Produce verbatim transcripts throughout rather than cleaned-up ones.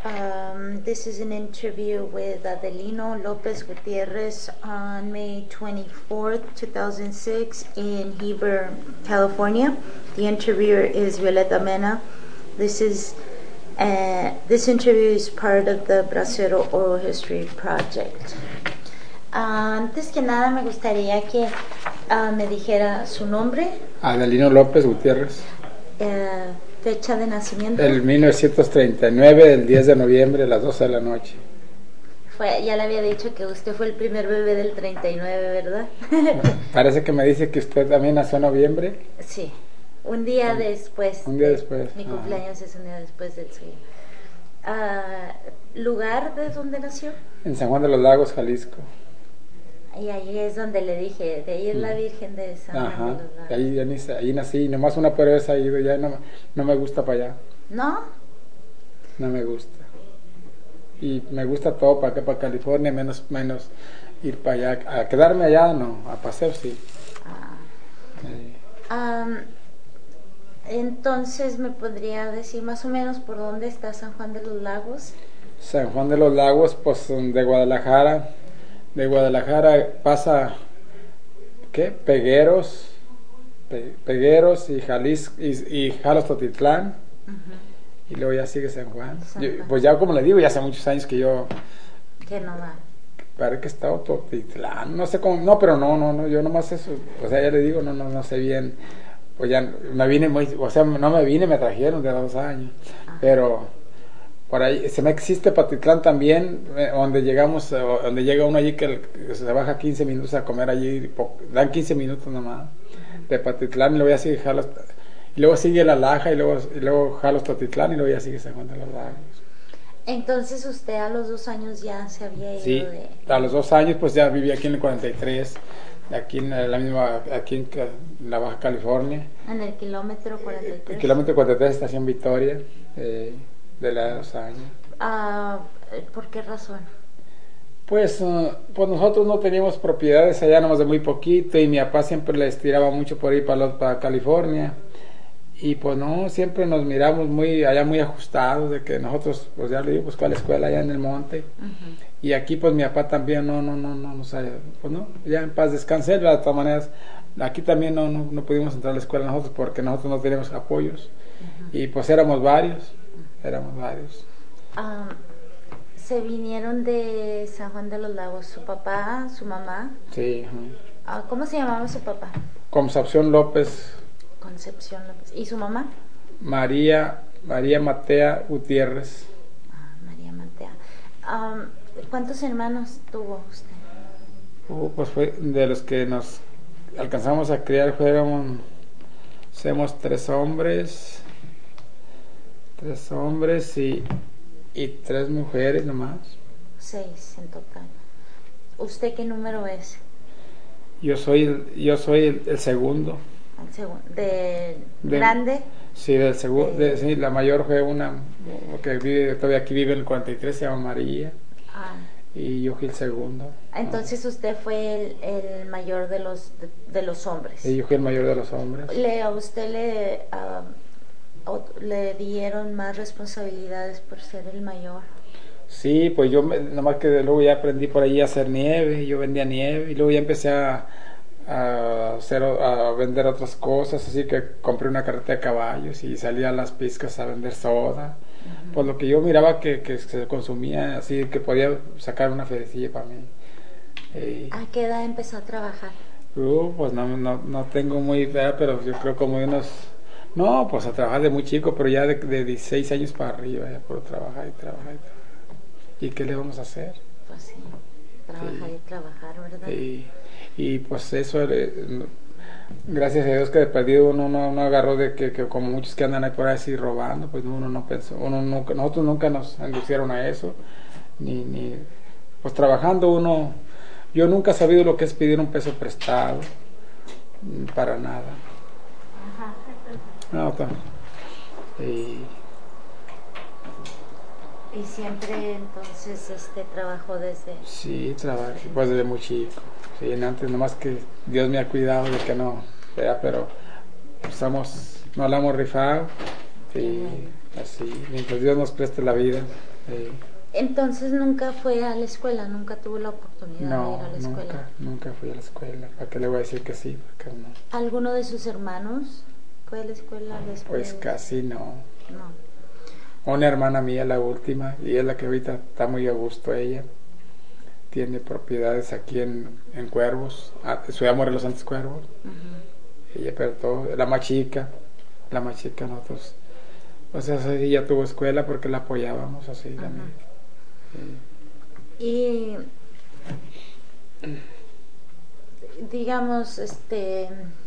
Um, this is an interview with Adelino Lopez Gutierrez on May twenty-fourth, two thousand six in Heber, California. The interviewer is Violeta Mena. This is uh, this interview is part of the Bracero Oral History Project. Uh, antes que nada me gustaría que uh, me dijera su nombre. Adelino López Gutiérrez. Uh, fecha de nacimiento. El mil novecientos treinta y nueve, el diez de noviembre, a las doce de la noche. Fue, ya le había dicho que usted fue el primer bebé del treinta y nueve, ¿verdad? Parece que me dice que usted también nació en noviembre. Sí, un día sí. después. Un día de, después. Mi cumpleaños Ajá. es un día después del suyo. Uh, ¿Lugar de dónde nació? En San Juan de los Lagos, Jalisco. Y ahí es donde le dije, de ahí es la Virgen de San Juan Ajá. de los Lagos. Ahí, ahí, ahí nací, nomás una por vez he ido, ya no, no me gusta para allá. ¿No? No me gusta. Y me gusta todo para acá, para California, menos menos ir para allá. A quedarme allá, no, a pasear sí. Ah. Sí. Um, entonces, ¿me podría decir más o menos por dónde está San Juan de los Lagos? San Juan de los Lagos, pues de Guadalajara. De Guadalajara pasa, ¿qué? Pegueros, Pe, Pegueros y Jalisco y, y Jalostotitlán. Uh-huh. Y luego ya sigue San Juan. San Juan. Yo, pues ya como le digo, ya hace muchos años que yo... Que no va. Parece que está Totitlán, no sé cómo, no, pero no, no, no, yo nomás eso, o sea, ya le digo, no, no, no sé bien, pues ya me vine muy, o sea, no me vine, me trajeron de a dos años, uh-huh. Pero... Por ahí, se me existe Patitlán también, eh, donde llegamos, eh, donde llega uno allí que, que se baja quince minutos a comer allí, po, dan quince minutos nomás, de Patitlán, y luego ya sigue Jalos, y luego sigue La Laja, y luego, y luego Jalos Totitlán, y luego ya sigue San Juan de los Lagos. Entonces usted a los dos años ya se había ido sí, de... a los dos años pues ya vivía aquí en el cuarenta y tres, aquí en la misma, aquí en la Baja California. En el kilómetro cuarenta y tres. El kilómetro cuarenta y tres, estación Victoria, eh, de la de dos años. Uh, ¿Por qué razón? Pues, uh, pues nosotros no teníamos propiedades allá, nomás de muy poquito, y mi papá siempre le estiraba mucho por ir para, para California, y pues no, siempre nos miramos muy allá muy ajustados, de que nosotros, pues ya le digo, pues fue a la escuela allá en el monte, uh-huh. Y aquí pues mi papá también no, no, no, no, no sabe, pues no, ya en paz descansé, de todas maneras, aquí también no, no, no pudimos entrar a la escuela nosotros porque nosotros no teníamos apoyos, uh-huh. Y pues éramos varios. Éramos varios. Um, ¿Se vinieron de San Juan de los Lagos su papá, su mamá? Sí. Uh-huh. Uh, ¿Cómo se llamaba su papá? Concepción López. Concepción López. ¿Y su mamá? María, María Matea Gutiérrez. Ah, María Matea. Um, ¿Cuántos hermanos tuvo usted? Uh, pues fue de los que nos alcanzamos a criar, fuéramos, somos tres hombres... Tres hombres y, y tres mujeres nomás. Seis en total. ¿Usted qué número es? Yo soy el, yo soy el, el segundo. ¿El segundo? ¿De, de grande? Sí, del segundo. De, sí, la mayor fue una que vive, todavía aquí vive en el cuarenta y tres, se llama María. Ah. Y yo fui el segundo. Entonces usted fue el, el mayor de los de, de los hombres. Sí, yo fui el mayor de los hombres. ¿Le, a usted le... Uh, ¿O le dieron más responsabilidades por ser el mayor? Sí, pues yo nomás que luego ya aprendí por ahí a hacer nieve, yo vendía nieve y luego ya empecé a, a, hacer, a vender otras cosas, así que compré una carreta de caballos y salía a las piscas a vender soda, uh-huh. Por lo que yo miraba que, que se consumía, así que podía sacar una feriecilla para mí. Eh, ¿A qué edad empezó a trabajar? Uh, pues no, no, no tengo muy idea, pero yo creo como de unos... No, pues a trabajar de muy chico, pero ya de, de dieciséis años para arriba, ya por trabajar y trabajar y trabajar. ¿Y qué le vamos a hacer? Pues sí, trabajar sí. y trabajar, ¿verdad? Sí. Y pues eso, eh, gracias a Dios que de perdido uno no, no agarró de que, que como muchos que andan ahí por ahí así robando, pues uno no pensó, uno nunca, nosotros nunca nos inducieron a eso, ni, ni, pues trabajando uno, yo nunca he sabido lo que es pedir un peso prestado, para nada. No, y, y siempre entonces este trabajó desde... Sí, trabajo, pues desde muy chico. Sí, antes nomás que Dios me ha cuidado de que no, ¿verdad? Pero estamos, no la hemos rifado y así, mientras Dios nos preste la vida. Sí. Entonces nunca fue a la escuela, nunca tuvo la oportunidad No, de ir a la nunca, escuela. nunca fui a la escuela. ¿Para qué le voy a decir que sí? Porque no. ¿Alguno de sus hermanos fue a la escuela después? Pues casi no. No. Una hermana mía, la última, y es la que ahorita está muy a gusto ella. Tiene propiedades aquí en, en Cuervos, ah, Ciudad Morelos antes Cuervos. Uh-huh. Ella, pero todo, la más chica, la más chica nosotros. O sea, ella tuvo escuela porque la apoyábamos así uh-huh. también. Sí. Y digamos, este,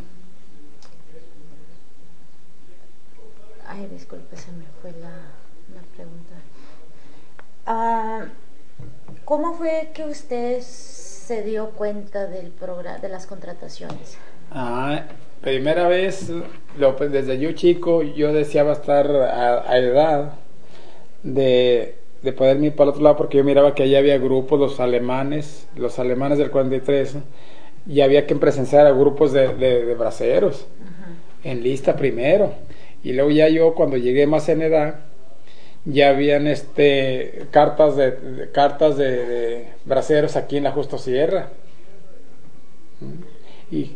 ay, disculpe, se me fue la, la pregunta. Ah, ¿cómo fue que usted se dio cuenta del programa, de las contrataciones? Ah, primera vez, lo, desde yo chico, yo deseaba estar a, a edad de, de poder ir para el otro lado, porque yo miraba que allá había grupos, los alemanes, los alemanes del cuarenta y tres, y había que presenciar a grupos de, de, de braceros, uh-huh. en lista primero, y luego ya yo cuando llegué más en edad, ya habían este cartas de, de cartas de, de braceros aquí en la Justo Sierra, y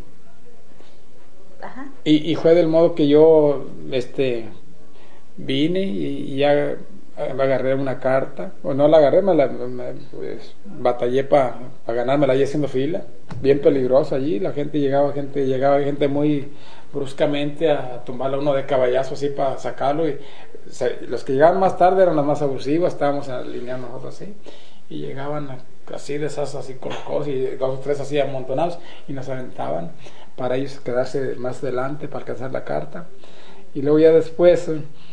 Ajá. Y, y fue del modo que yo este vine y, y ya me agarré una carta, o no la agarré, me la me, pues, batallé para pa ganármela ahí haciendo fila, bien peligroso allí, la gente llegaba, gente llegaba gente muy bruscamente a tumbarle a uno de caballazo así para sacarlo, y se, los que llegaban más tarde eran los más abusivos, estábamos alineando nosotros así, y llegaban así de esas así con cosas, y dos o tres así amontonados, y nos aventaban para ellos quedarse más adelante para alcanzar la carta. Y luego ya después,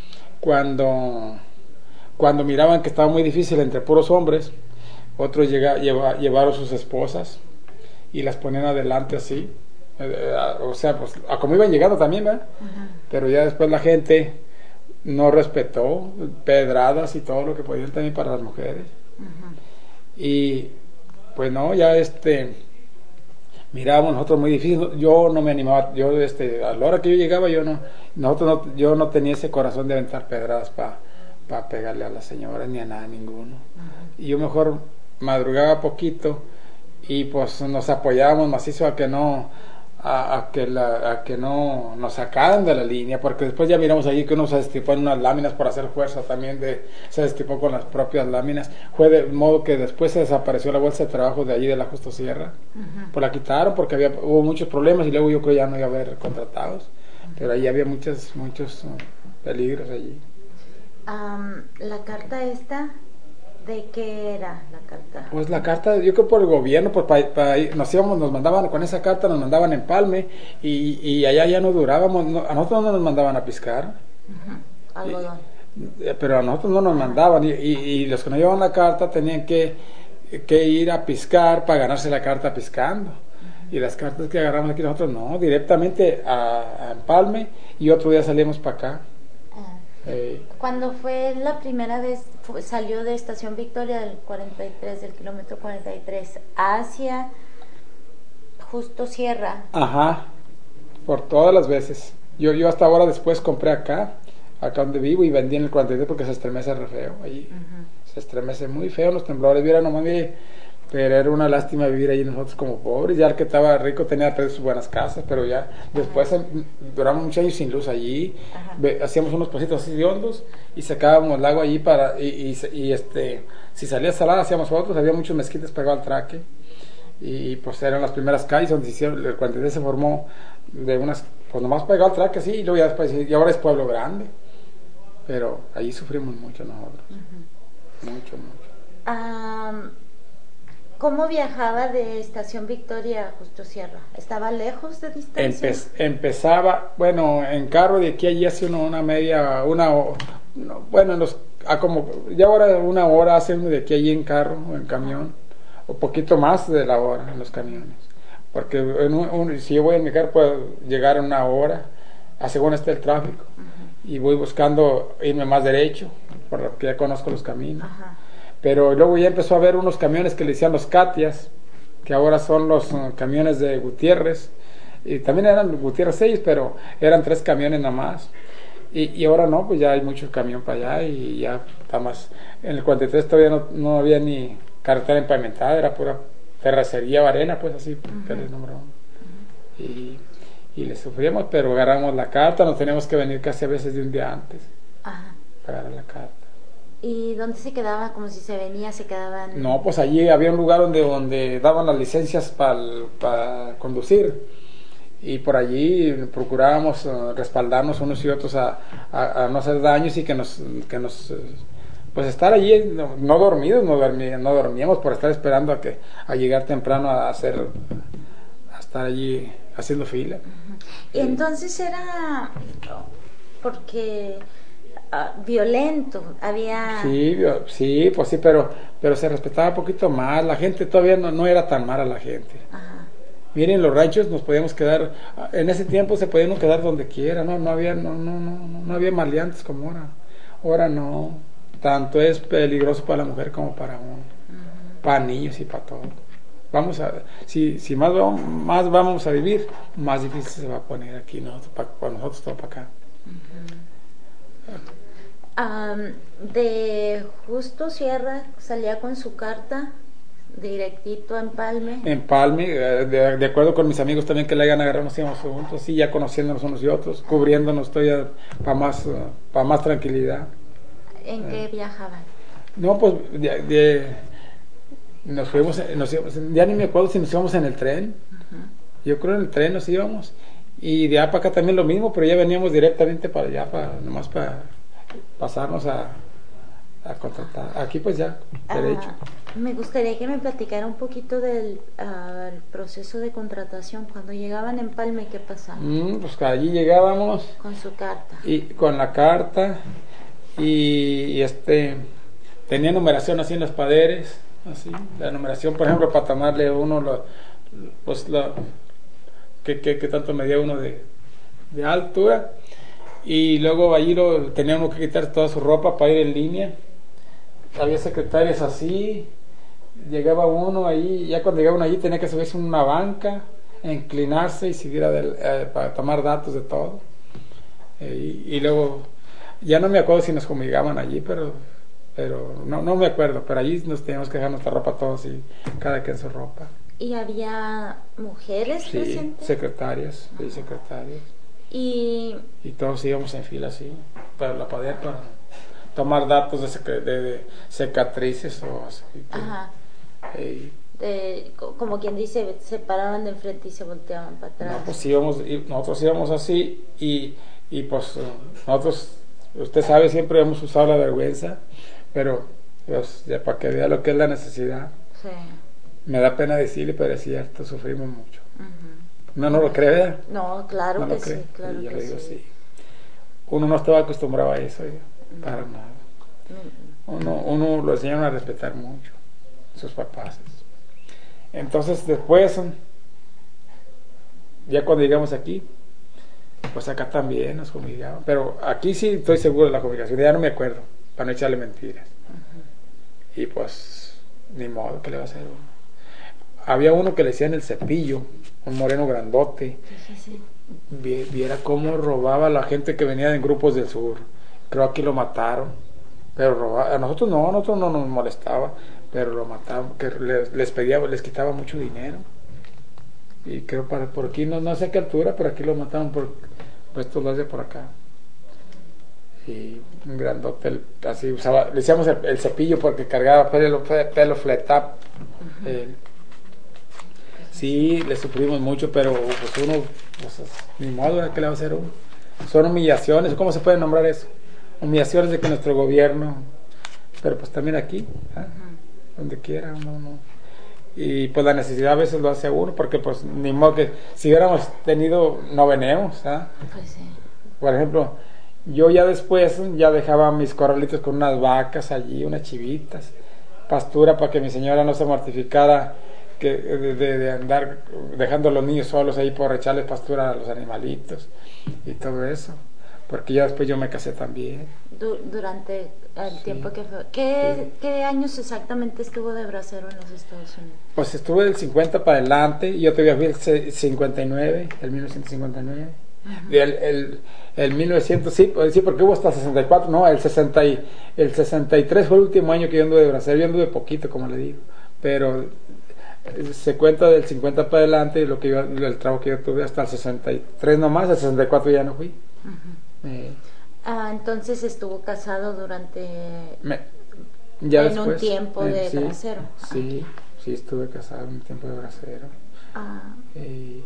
cuando cuando miraban que estaba muy difícil entre puros hombres, otros llega, lleva, llevaron sus esposas y las ponían adelante así, eh, o sea, pues a como iban llegando también, ¿verdad? Uh-huh. Pero ya después la gente no respetó, pedradas y todo lo que podían también para las mujeres. Uh-huh. Y pues no, ya este mirábamos nosotros muy difícil, yo no me animaba, yo este a la hora que yo llegaba yo no nosotros no, yo no tenía ese corazón de aventar pedradas para pa pegarle a las señoras ni a nada, ninguno. Uh-huh. Y yo mejor madrugaba poquito y pues nos apoyábamos macizo a que no a, a que la, a que no nos sacaran de la línea, porque después ya miramos allí que uno se destripó en unas láminas por hacer fuerza también, de se destripó con las propias láminas, fue de modo que después se desapareció la bolsa de trabajo de allí de la Justo Sierra. Uh-huh. Pues la quitaron porque había hubo muchos problemas y luego yo creo ya no iba a haber contratados, uh-huh. pero ahí había muchos muchos uh, peligros allí. Um, la carta esta, ¿de qué era la carta? Pues la carta, yo creo por el gobierno, por pa, pa, nos íbamos, nos mandaban con esa carta, nos mandaban en Empalme y, y allá ya no durábamos, no, a nosotros no nos mandaban a piscar. Uh-huh. Algodón. Y, pero a nosotros no nos mandaban y, y, y los que nos llevaban la carta tenían que, que ir a piscar para ganarse la carta piscando. Uh-huh. Y las cartas que agarramos aquí nosotros no, directamente a, a Empalme y otro día salimos para acá. Eh. Cuando fue la primera vez, fue, salió de Estación Victoria del cuarenta y tres, del kilómetro cuarenta y tres, hacia Justo Sierra. Ajá, por todas las veces. Yo yo hasta ahora después compré acá, acá donde vivo, y vendí en el cuarenta y tres porque se estremece re feo allí. Uh-huh. Se estremece muy feo los temblores, viera nomás, mire, pero era una lástima vivir allí nosotros como pobres. Ya el que estaba rico tenía sus buenas casas, pero ya después uh-huh. duramos muchos años sin luz allí. Uh-huh. Hacíamos unos pocitos así de hondos y sacábamos el agua allí para y, y, y este si salía salada hacíamos otros. Había muchos mezquites pegados al traque y pues eran las primeras calles donde se hicieron, el cuarenta y tres se formó de unas, pues nomás pegado al traque así, y luego ya después, y ahora es pueblo grande, pero allí sufrimos mucho nosotros. Uh-huh. Mucho, mucho. Um... ¿Cómo viajaba de Estación Victoria a Justo Sierra? ¿Estaba lejos de distancia? Empe- empezaba, bueno, en carro de aquí a allí hace uno una media, una, no, bueno, en los, a como, ya ahora una hora hace uno de aquí a allí en carro o en camión, o poquito más de la hora en los camiones. Porque en un, un, si yo voy en mi carro puedo llegar en una hora, a según esté el tráfico, uh-huh. y voy buscando irme más derecho, porque ya conozco los caminos. Uh-huh. Pero luego ya empezó a haber unos camiones que le decían los Catias, que ahora son los uh, camiones de Gutiérrez, y también eran Gutiérrez seis, pero eran tres camiones nada más, Y, y ahora no, pues ya hay mucho camión para allá y ya está más. En el cuarenta y tres todavía no, no había ni carretera empavimentada, era pura terracería o arena, pues así, uh-huh. que les nombramos. Uh-huh. Y, y le sufrimos, pero agarramos la carta, nos teníamos que venir casi a veces de un día antes Ajá. para agarrar la carta. ¿Y dónde se quedaba? Como si se venía, se quedaban... No, pues allí había un lugar donde, donde daban las licencias para pa conducir. Y por allí procurábamos uh, respaldarnos unos y otros a, a, a no hacer daños y que nos, que nos pues estar allí, no, no dormidos, no, dormí, no dormíamos por estar esperando a que a llegar temprano a hacer, a estar allí haciendo fila. Uh-huh. Y entonces era porque uh, violento, había... Sí, sí, pues sí, pero, pero se respetaba un poquito más, la gente todavía no, no era tan mala la gente. Ajá. Miren, los ranchos nos podíamos quedar, en ese tiempo se podían quedar donde quiera, no, no había, no, no, no, no había maleantes como ahora. Ahora no, tanto es peligroso para la mujer como para uno, uh-huh. para niños y para todo. Vamos a, si, si más vamos, más vamos a vivir, más difícil se va a poner aquí, nosotros, para, para nosotros todo para acá. Uh-huh. Um, de Justo Sierra salía con su carta directito a Empalme. Empalme, de, de acuerdo con mis amigos también que la hayan agarrado, nos íbamos juntos, sí, ya conociéndonos unos y otros, cubriéndonos todavía para más, uh, para más tranquilidad. ¿En eh. qué viajaban? No, pues de, de, nos fuimos, nos íbamos, ya ni me acuerdo si nos íbamos en el tren, uh-huh. yo creo en el tren nos íbamos, y de allá para acá también lo mismo, pero ya veníamos directamente para allá, para, nomás para pasarnos a, a contratar, aquí pues ya, derecho. Uh, me gustaría que me platicara un poquito del uh, el proceso de contratación, cuando llegaban en Empalme, ¿qué pasaba? Mm, pues allí llegábamos con su carta y con la carta y, y este tenía numeración así en los paderes, así la numeración, por ejemplo, para tomarle uno lo, pues la que, que, que tanto medía uno de, de altura, y luego allí lo tenía uno que quitar toda su ropa para ir en línea. Había secretarias así, llegaba uno ahí, ya cuando llegaba uno allí tenía que subirse en una banca, inclinarse y seguir adel- eh, para tomar datos de todo. Eh, y, y luego, ya no me acuerdo si nos fumigaban allí, pero pero no, no me acuerdo, pero allí nos teníamos que dejar nuestra ropa todos y cada quien su ropa. ¿Y había mujeres sí, presentes? secretarias, sí, secretarias. Y... y todos íbamos en fila así, para la pader, para tomar datos de, seca, de, de cicatrices o así. Ajá. Eh, de, como quien dice, se paraban de enfrente y se volteaban para atrás. No, pues íbamos, nosotros íbamos así y, y pues nosotros, usted sabe, siempre hemos usado la vergüenza, pero pues, ya para que vea lo que es la necesidad. Sí. Me da pena decirle, pero es cierto, sufrimos mucho. Uh-huh. ¿No, no lo cree, verdad? No, claro no que lo cree. sí, claro y yo que le digo, sí. sí. Uno no estaba acostumbrado a eso, yo, uh-huh. para nada. Uh-huh. Uno, uno lo enseñaron a respetar mucho, sus papás. Entonces después, ya cuando llegamos aquí, pues acá también nos fumigaban, pero aquí sí estoy seguro de la fumigación, ya no me acuerdo, para no echarle mentiras. Uh-huh. Y pues, ni modo, ¿qué le va a hacer uno? Había uno que le decían el Cepillo, un moreno grandote. Sí, sí. Viera cómo robaba a la gente que venía en grupos del sur. Creo aquí lo mataron, pero robaba. A nosotros no, a nosotros no nos molestaba, pero lo mataban, que les, les pedía, les quitaba mucho dinero. Y creo para por aquí, no, no sé a qué altura, pero aquí lo mataron por, por estos lados de por acá. Y un grandote, el, así usaba, le decíamos el, el Cepillo porque cargaba pelo, pelo fletap. Uh-huh. eh, Sí, le sufrimos mucho, pero pues uno, pues, ni modo, ¿qué le va a hacer uno? Son humillaciones, ¿cómo se puede nombrar eso? Humillaciones de que nuestro gobierno, pero pues también aquí, ¿eh? Uh-huh. Donde quiera, uno, no. Y pues la necesidad a veces lo hace a uno, porque pues ni modo que si hubiéramos tenido, no venemos, ¿eh? Pues sí. Por ejemplo, yo ya después ya dejaba mis corralitos con unas vacas allí, unas chivitas, pastura para que mi señora no se mortificara que de, de, de andar dejando a los niños solos ahí por echarles pastura a los animalitos y todo eso, porque ya después yo me casé también. Du- durante el sí. tiempo que fue, ¿qué, sí. ¿qué años exactamente estuvo de bracero en los Estados Unidos? Pues estuve del cincuenta para adelante, y yo todavía fui el cincuenta y nueve, el mil novecientos cincuenta y nueve, Uh-huh. El, el, el mil novecientos, sí, sí, porque hubo hasta sesenta y cuatro, no, el, sesenta y, el sesenta y tres fue el último año que yo anduve de bracero, yo anduve poquito, como le digo, pero se cuenta del cincuenta para adelante y lo que yo, el trabajo que yo tuve hasta el sesenta y tres nomás, el sesenta y cuatro ya no fui. Uh-huh. eh, ah, entonces estuvo casado durante me, ya en después, un tiempo eh, de sí, bracero. Sí, ah. sí, estuve casado en un tiempo de bracero. Ah, eh,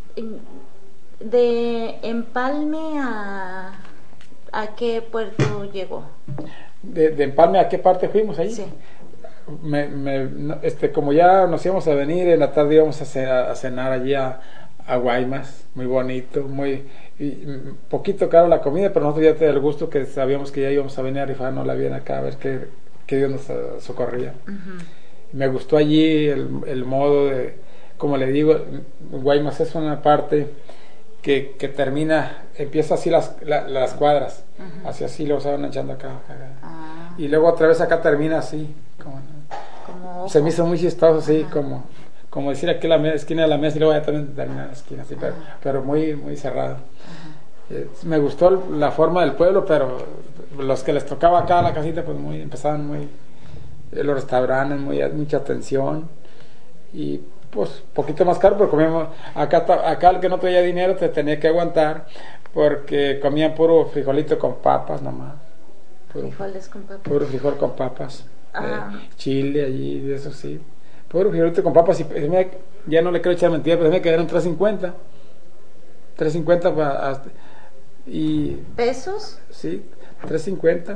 de Empalme a ¿a qué puerto llegó? De, de Empalme a qué parte fuimos ahí. Sí. Me, me, este, como ya nos íbamos a venir, en la tarde íbamos a cenar, a cenar allí a, a Guaymas, muy bonito, muy y, poquito caro la comida, pero nosotros ya teníamos el gusto que sabíamos que ya íbamos a venir a rifarnos la bien acá, a ver qué, qué Dios nos uh, socorría. Uh-huh. Me gustó allí el, el modo de, como le digo, Guaymas es una parte que, que termina, empieza así las, la, las cuadras, uh-huh. así así lo van echando acá, acá, acá. Ah. Y luego otra vez acá termina así, como, como se me hizo muy chistoso, así, uh-huh. como, como decir aquí la esquina de la mesa y luego ya también termina la esquina, así, uh-huh. pero, pero muy, muy cerrado. Uh-huh. Eh, me gustó la forma del pueblo, pero los que les tocaba acá a la casita, pues muy, empezaban muy, los restaurantes, muy, mucha atención, y pues poquito más caro, pero comíamos, acá, acá el que no traía dinero te tenía que aguantar, porque comían puro frijolito con papas nomás. Puro, frijoles con papas. Puro frijol con papas. Ah. Eh, chile allí, eso sí. Puro frijolito con papas. Y me, ya no le quiero echar mentiras, pero me quedaron tres cincuenta. tres cincuenta para. Y. ¿Pesos? Sí, tres cincuenta.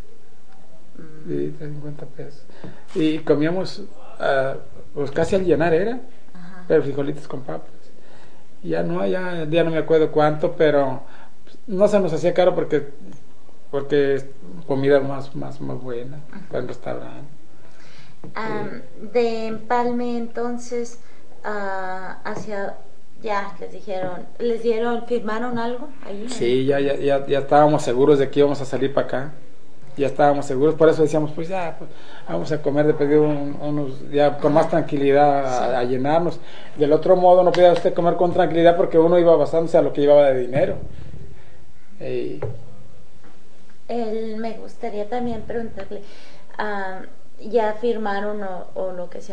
Mm. Sí, tres cincuenta pesos. Y comíamos, uh, pues casi al llenar era. Ajá. Pero frijolitos con papas. Y ya no, ya, ya no me acuerdo cuánto, pero no se nos hacía caro porque. porque comida más más más buena, uh-huh. buen restaurante. Um, eh. De Empalme entonces uh, hacia ya les dijeron, les dieron, firmaron algo ahí. Sí, ya ya ya ya estábamos seguros de que íbamos a salir para acá. Ya estábamos seguros, por eso decíamos, pues ya, pues, vamos a comer de pedido un, unos, ya con más tranquilidad a, sí. a llenarnos. Del otro modo no podía usted comer con tranquilidad porque uno iba basándose a lo que llevaba de dinero. Eh, El, me gustaría también preguntarle, uh, ya firmaron o, o lo que sea,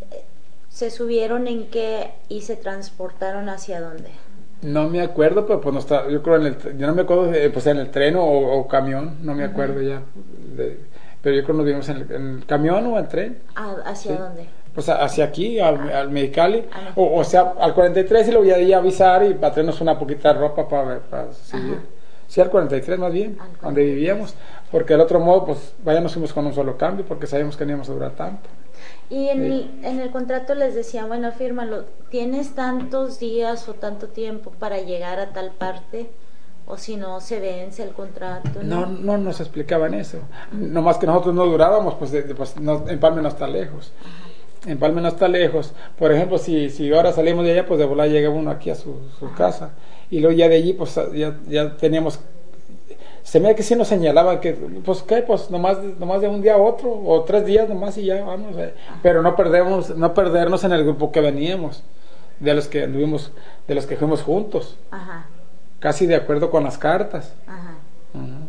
¿se subieron en qué y se transportaron hacia dónde? No me acuerdo, pero pues no está, yo creo en el, yo no me acuerdo, de, pues en el tren o, o camión, no me uh-huh. acuerdo ya, de, pero yo creo que nos vimos en el, en el camión o en el tren. Ah, ¿hacia sí. dónde? Pues hacia aquí, al, ah. al Mexicali, ah, o, o sea, al cuarenta y tres y lo voy a ir a avisar y para traernos una poquita de ropa para, para seguir. Ajá. Sí, al cuarenta y tres más bien, al donde vivíamos, porque del otro modo, pues, vaya nos fuimos con un solo cambio, porque sabíamos que no íbamos a durar tanto. Y en, sí. el, en el contrato les decían, bueno, fírmalo, ¿tienes tantos días o tanto tiempo para llegar a tal parte? O si no, se vence el contrato. No, no, no nos explicaban eso. Nomás que nosotros no durábamos, pues, de, de, pues no, Empalme no está lejos. Ajá. Empalme no está lejos. Por ejemplo, si, si ahora salimos de allá, pues de volar llega uno aquí a su, su casa. Y luego ya de allí, pues ya, ya teníamos, se me da que sí nos señalaba que, pues qué, pues nomás, nomás de un día a otro, o tres días nomás y ya vamos, eh. pero no perdemos, no perdernos en el grupo que veníamos, de los que anduvimos, de los que fuimos juntos. Ajá. Casi de acuerdo con las cartas. Ajá. Uh-huh.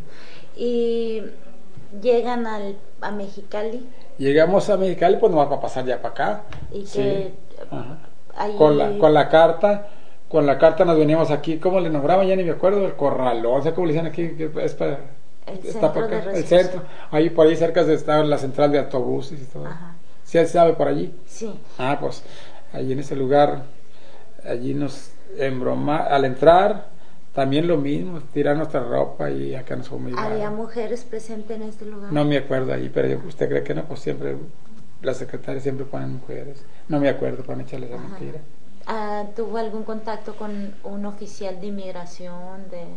Y llegan al, a Mexicali. Llegamos a Mexicali, pues nos va a pasar ya para acá. Y sí. que ahí... con la, con la carta. Con la carta nos veníamos aquí, ¿cómo le nombraban? Ya ni me acuerdo, el corralón, o sea, ¿cómo le decían aquí? Es para, el está centro para acá, de el centro, ahí por ahí cerca de estar la central de autobuses y todo. Ajá. ¿Sí sabe por allí? Sí. Ah, pues, allí en ese lugar, allí nos embroma, al entrar, también lo mismo, tirar nuestra ropa y acá nos fuimos. ¿Había mujeres presentes en este lugar? No me acuerdo allí, pero yo, ¿usted cree que no? Pues siempre, las secretarias siempre ponen mujeres, no me acuerdo para no echarles la mentira. Uh, ¿Tuvo algún contacto con un oficial de inmigración? De...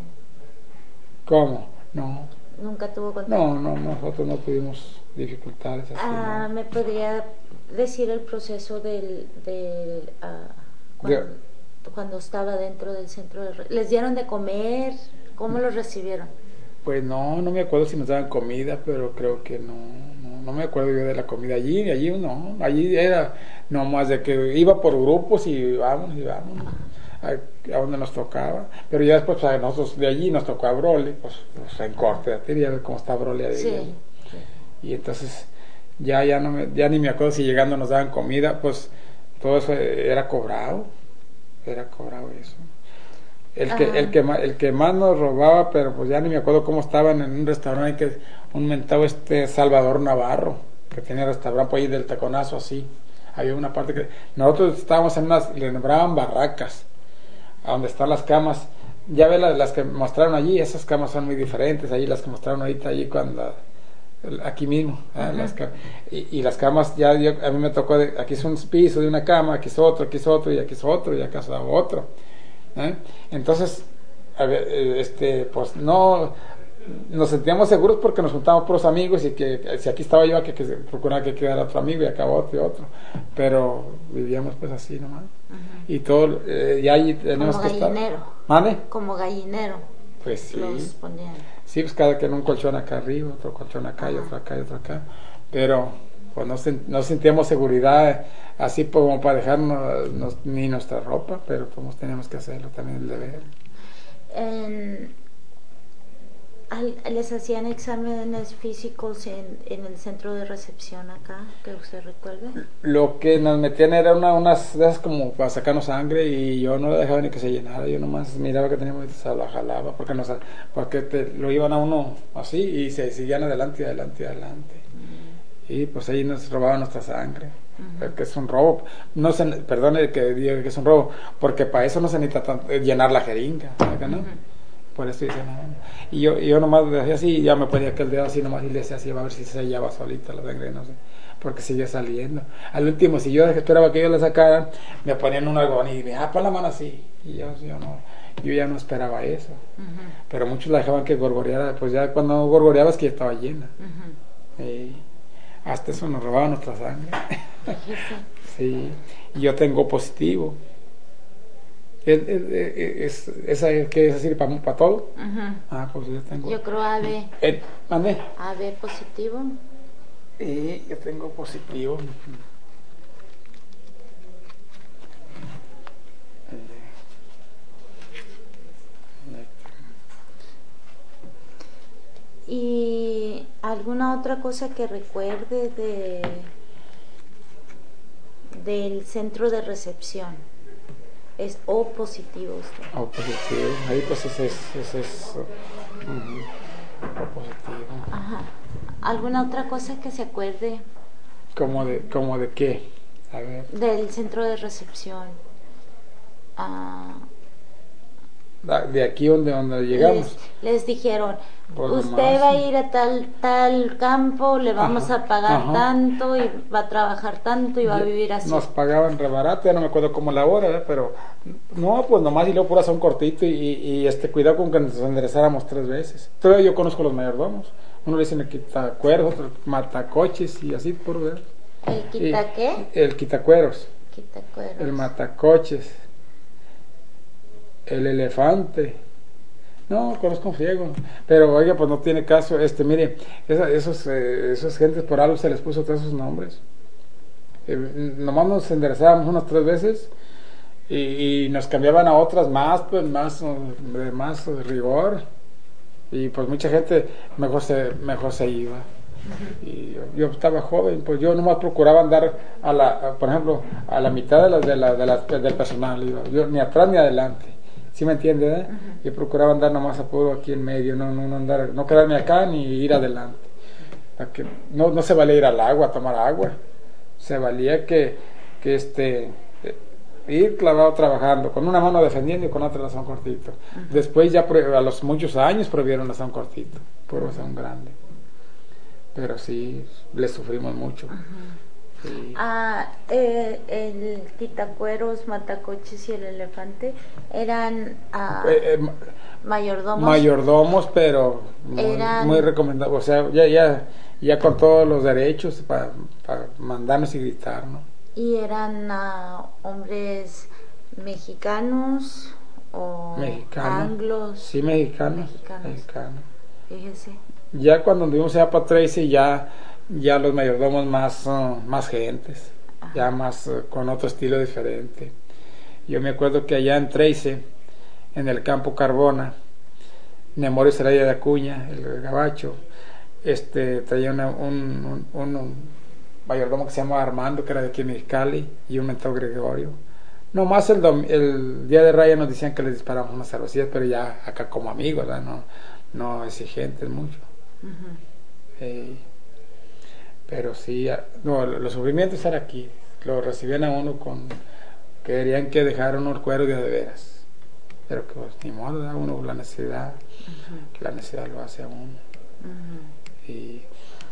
¿Cómo? No. ¿Nunca tuvo contacto? No, no, nosotros no tuvimos dificultades así. Uh, no. ¿Me podría decir el proceso del... del uh, cuando, de... cuando estaba dentro del centro de... ¿Les dieron de comer? ¿Cómo los recibieron? Pues no, no me acuerdo si nos daban comida, pero creo que no, no, no me acuerdo yo de la comida allí, allí no, allí era nomás de que iba por grupos y vamos y vamos. a, a donde nos tocaba, pero ya después pues, a nosotros de allí nos tocó a Broly, pues, pues en corte, ya ves cómo está Broly de Sí, allí. sí. Y entonces ya ya no me, ya ni me acuerdo si llegando nos daban comida, pues todo eso era cobrado, era cobrado eso. El que, el que, el que más nos robaba, pero pues ya ni me acuerdo cómo estaban en un restaurante que un mentado este Salvador Navarro, que tenía restaurante ahí del Taconazo así. Había una parte que nosotros estábamos en unas, le nombraban barracas, a donde están las camas. Ya ve las, las que mostraron allí, esas camas son muy diferentes, ahí las que mostraron ahorita allí cuando aquí mismo, ¿eh? las y, y las camas ya yo, a mí me tocó de, aquí es un piso de una cama, aquí es otro, aquí es otro y aquí es otro y acá es otro, ¿eh? Entonces a ver, este pues no nos sentíamos seguros porque nos juntábamos por los amigos y que si aquí estaba yo que, que procuraba que quedara otro amigo y acá otro y otro, pero vivíamos pues así nomás. Uh-huh. Y todo eh, ya allí tenemos como que gallinero estar ¿Mane? Como gallinero pues sí los ponían. Sí, pues cada quien un colchón acá arriba, otro colchón acá Ajá. y otro acá y otro acá, pero pues no, no sentíamos seguridad así como para dejarnos nos, ni nuestra ropa, pero pues teníamos que hacerlo también el deber. En, al, ¿Les hacían exámenes físicos en, en el centro de recepción acá, que usted recuerde? Lo que nos metían era una, unas de esas como para sacarnos sangre y yo no dejaba ni que se llenara, yo nomás miraba que teníamos y se la jalaba porque, nos, porque te, lo iban a uno así y se seguían adelante y adelante y adelante. Uh-huh. Y pues ahí nos robaban nuestra sangre. Uh-huh. Que es un robo, no se, perdone que diga que es un robo, porque para eso no se necesita tanto, llenar la jeringa, ¿verdad, no? Uh-huh. Por eso dice no. Y yo, yo nomás le hacía así y ya me ponía aquel dedo así nomás y le hacía así a ver si se sellaba solita la sangre, no sé, porque seguía saliendo. Al último, si yo esperaba que ellos la sacaran, me ponían un algodón y me ah, pon la mano así, y yo, yo no, yo ya no esperaba eso. Uh-huh. Pero muchos la dejaban que gorgoreara, pues ya cuando gorgoreaba es que ya estaba llena. Uh-huh. Y hasta eso nos robaban nuestra sangre. Sí, y yo tengo positivo. ¿Es, es, es, ¿Esa qué es decir para pa todo? Uh-huh. Ah, pues yo tengo. Yo creo A B. Eh, ¿Mande? A B positivo. Y yo tengo positivo. ¿Y alguna otra cosa que recuerde de del centro de recepción? Es O positivo usted. O positivo, ahí pues ese es, ese es uh-huh. O positivo. Ajá. ¿Alguna otra cosa que se acuerde? ¿Cómo de, cómo de qué? A ver. Del centro de recepción. Ah... De aquí donde, donde llegamos. Les, les dijeron, pues usted más. va a ir a tal tal campo, le vamos ajá, a pagar ajá. tanto y va a trabajar tanto y va ya, a vivir así. Nos pagaban re barato, ya no me acuerdo cómo la hora, ¿eh? Pero no, pues nomás y luego pura son cortito y, y, y este cuidado con que nos enderezáramos tres veces. Todavía yo conozco los mayordomos. Uno le dicen el quitacueros, otro matacoches y así por ver. ¿El quita qué? El quitacueros. Quitacueros. El matacoches. El elefante. No, conozco un friego. Pero oiga, pues no tiene caso. Este, mire, esa, esos, eh, esas gentes por algo se les puso todos esos nombres. Eh, nomás nos enderezábamos unas tres veces y, y nos cambiaban a otras más, pues más, de más rigor. Y pues mucha gente mejor se, mejor se iba. Y yo, yo estaba joven, pues yo nomás procuraba andar a la, a, por ejemplo, a la mitad de la, de la, de la, del personal. Iba. Yo ni atrás ni adelante. ¿Sí me entiende? Eh? Uh-huh. Yo procuraba andar nomás a puro aquí en medio, no, no, no andar, no quedarme acá ni ir adelante. Que no, no se valía ir al agua a tomar agua, se valía que, que este ir clavado trabajando, con una mano defendiendo y con otra lazón cortito. Uh-huh. Después ya a los muchos años prohibieron lazón cortito, puro lazón grande. Pero sí, le sufrimos mucho. Uh-huh. Sí. Ah, eh, el quitacueros, matacoches y el elefante eran ah, eh, eh, mayordomos. Mayordomos, pero muy, eran... muy recomendados. O sea, ya, ya, ya con todos los derechos para pa mandarnos y gritar, ¿no? ¿Y eran ah, hombres mexicanos o Mexicano. anglos? Sí, mexicanos. Mexicanos. Mexicanos. Fíjese. Ya cuando anduvimos allá para Tracy, ya ya los mayordomos más uh, más gentes, ajá. Ya más uh, con otro estilo diferente. Yo me acuerdo que allá en Trece, en el campo Carbona, Nemorio Zelaya de Acuña, el gabacho, este, traía una, un, un, un, un mayordomo que se llamaba Armando, que era de aquí en Mexicali, y un mentor Gregorio. Nomás el, dom, el día de Raya nos decían que les disparamos unas cervecillas, pero ya acá como amigos, ¿verdad? No, no exigentes mucho. Uh-huh. eh, pero sí, no, los sufrimientos eran aquí, lo recibían a uno con, querían que dejara uno el cuero de de veras, pero que pues, ni modo, ¿verdad? Uno la necesidad, uh-huh. la necesidad lo hace a uno. Uh-huh. Y,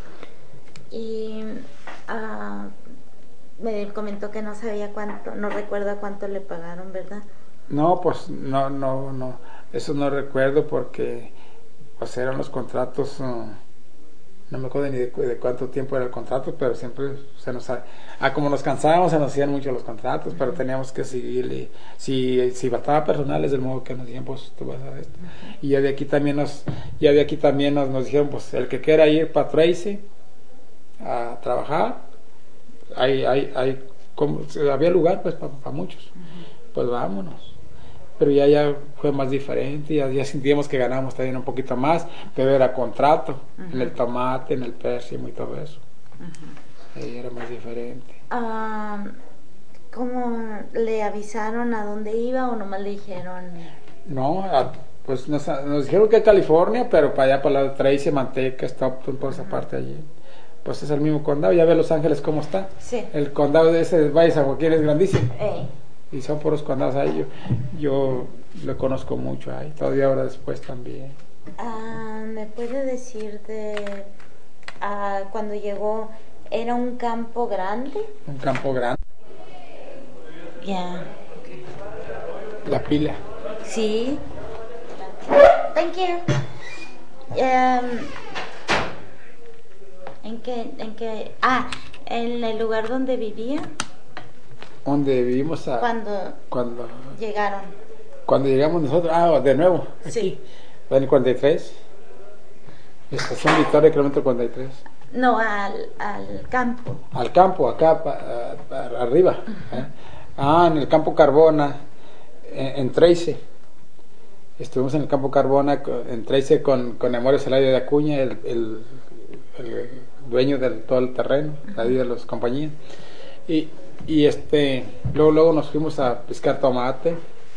y uh, me comentó que no sabía cuánto, no recuerda cuánto le pagaron, ¿verdad? No, pues no, no, no, eso no recuerdo porque pues eran los contratos, uh, no me acuerdo ni de, de cuánto tiempo era el contrato, pero siempre se nos, ah, como nos cansábamos se nos hacían mucho los contratos, uh-huh. pero teníamos que seguirle, si, si faltaba personales del modo que nos dijeron, pues tú vas a esto, uh-huh. y ya de aquí también nos, ya de aquí también nos, nos dijeron, pues el que quiera ir para Tracy a trabajar, hay, hay, hay, como, había lugar pues para pa muchos, uh-huh. pues vámonos. Pero ya, ya fue más diferente, ya, ya sentíamos que ganábamos también un poquito más, pero era contrato, uh-huh. en el tomate, en el pérsimo y todo eso. Uh-huh. Ahí era más diferente. Um, ¿Cómo le avisaron a dónde iba o nomás le dijeron? No, a, pues nos, nos dijeron que a California, pero para allá, para la Tracy, Manteca, Stockton, por esa uh-huh. parte allí. Pues es el mismo condado, ya ve Los Ángeles cómo está. Sí. El condado de ese Valle San Joaquín es grandísimo. Ey. Y son puros condados ahí, yo, yo lo conozco mucho ahí, todavía ahora después también. Ah, ¿me puede decir de ah, cuando llegó, era un campo grande? Un campo grande. Ya. Yeah. La pila. Sí. Thank you. Um, ¿En qué, en qué? Ah, en el lugar donde vivía. Donde vivimos a, cuando, cuando llegaron cuando llegamos nosotros, ah, de nuevo aquí, sí. en el cuarenta y tres, estación Victoria, kilómetro cuarenta y tres. No, al, al campo al campo, acá pa, pa, arriba. uh-huh. ¿eh? Ah, en el campo Carbona, en, en Trece, estuvimos en el campo Carbona en Trece con, con Nemorio Zelaya de Acuña, el, el, el dueño de todo el terreno, uh-huh. ahí de las compañías, y Y este, luego, luego nos fuimos a pescar tomate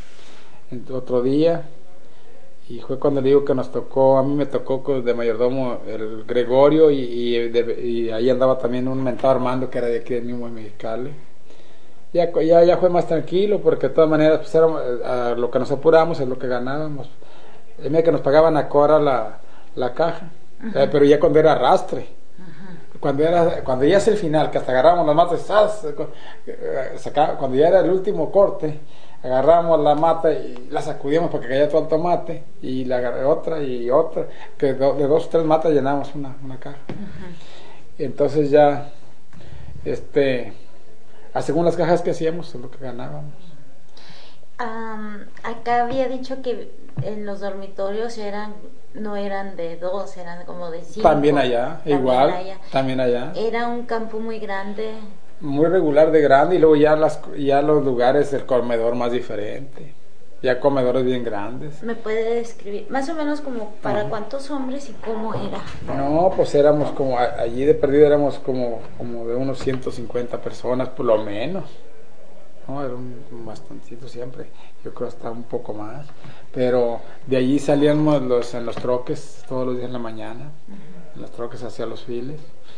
otro día, y fue cuando le digo que nos tocó, a mí me tocó de mayordomo el Gregorio, y, y, de, y ahí andaba también un mentor Armando, que era de aquí mismo en Mexicali. Ya, ya, ya fue más tranquilo, porque de todas maneras pues era, a lo que nos apuramos es lo que ganábamos. Mira que nos pagaban a Cora la, la caja, uh-huh. eh, pero ya cuando era arrastre. Cuando era cuando ya es el final, que hasta agarramos las matas, ¿sabes? Cuando ya era el último corte, agarramos la mata y la sacudíamos para que cayera todo el tomate, y la agarré otra y otra, que de, de dos o tres matas llenamos una, una caja. Uh-huh. Y entonces ya, este, según las cajas que hacíamos, es lo que ganábamos. Um, acá había dicho que en los dormitorios eran no eran de dos, eran como de cinco. También allá, también igual, allá. también allá. Era un campo muy grande. Muy regular de grande, y luego ya las ya los lugares, el comedor más diferente. Ya comedores bien grandes. ¿Me puede describir más o menos como para uh-huh. cuántos hombres y cómo era? No, pues éramos como, allí de perdido éramos como, como de unos ciento cincuenta personas, por lo menos. No, era un, un bastantito siempre, yo creo hasta un poco más, pero de allí salíamos los, en los troques todos los días en la mañana, uh-huh. en los troques hacia los files,